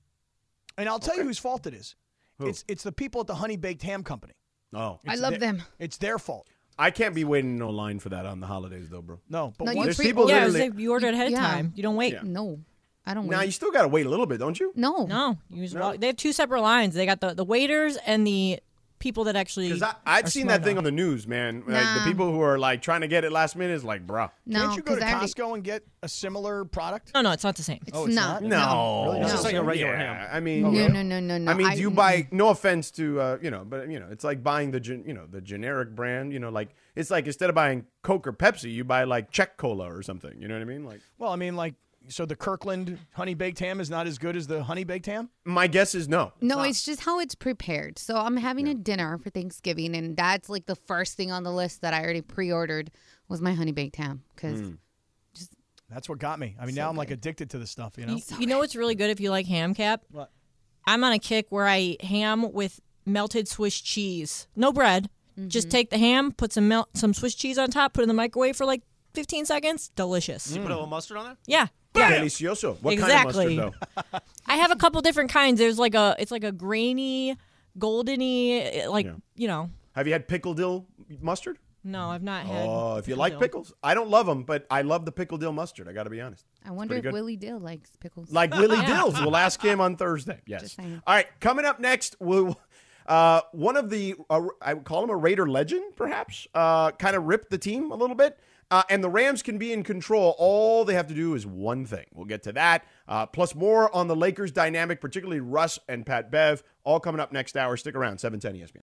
And I'll tell Okay. you whose fault it is. Who? It's it's the people at the Honey Baked Ham Company. Oh. I It's love their- them. It's their fault. I can't be waiting in no line for that on the holidays, though, bro. No, but No, you once There's pre- people Yeah, literally. if you order it ahead of Yeah. time. You don't wait. Yeah. No, I don't Now, wait. you still got to wait a little bit, don't you? No. No, you just No. walk. They have two separate lines. They got the, the waiters and the people that actually. Because I've are seen smart that thing enough. on the news, man. Like Nah. the people who are like trying to get it last minute is like, bruh. No, Can't you go to 'cause I already- Costco and get a similar product? No, no, it's not the same. It's Oh, it's not. not? No, Really? It's just like a regular yeah. ham. I mean, No, you no, no, no, no. I mean, do you I- buy? No offense to uh, you know, but you know, it's like buying the gen, you know the generic brand. You know, like it's like instead of buying Coke or Pepsi, you buy like Czech Cola or something. You know what I mean? Like Well, I mean, like, so the Kirkland Honey Baked Ham is not as good as the Honey Baked Ham? my guess is no. No, it's just how it's prepared. So I'm having a dinner for Thanksgiving, and that's like the first thing on the list that I already pre-ordered was my honey baked ham because Mm. That's what got me. I mean, now I'm like addicted to the stuff, you know? You, you know what's really good if you like ham, Cap? What? I'm on a kick where I eat ham with melted Swiss cheese. No bread. Just take the ham, put some melt, some Swiss cheese on top, put it in the microwave for like fifteen seconds. Delicious. You put a little mustard on there? Yeah. Yeah. Delicioso. What Exactly. kind of mustard though? I have a couple different kinds. There's like a, it's like a grainy, goldeny, like, Yeah. you know. Have you had pickle dill mustard? No, I've not had. Oh, if you pickle like dill. pickles, I don't love them, but I love the pickle dill mustard. I got to be honest. I wonder pretty if good. Willie Dill likes pickles. Like Willie Yeah. Dills. We'll ask him on Thursday. Yes. Just saying. All right. Coming up next, we'll, uh, one of the, uh, I would call him a Raider legend, perhaps, uh, kind of ripped the team a little bit. Uh, and the Rams can be in control. All they have to do is one thing. We'll get to that. Uh, plus more on the Lakers dynamic, particularly Russ and Pat Bev, all coming up next hour. Stick around. seven ten E S P N.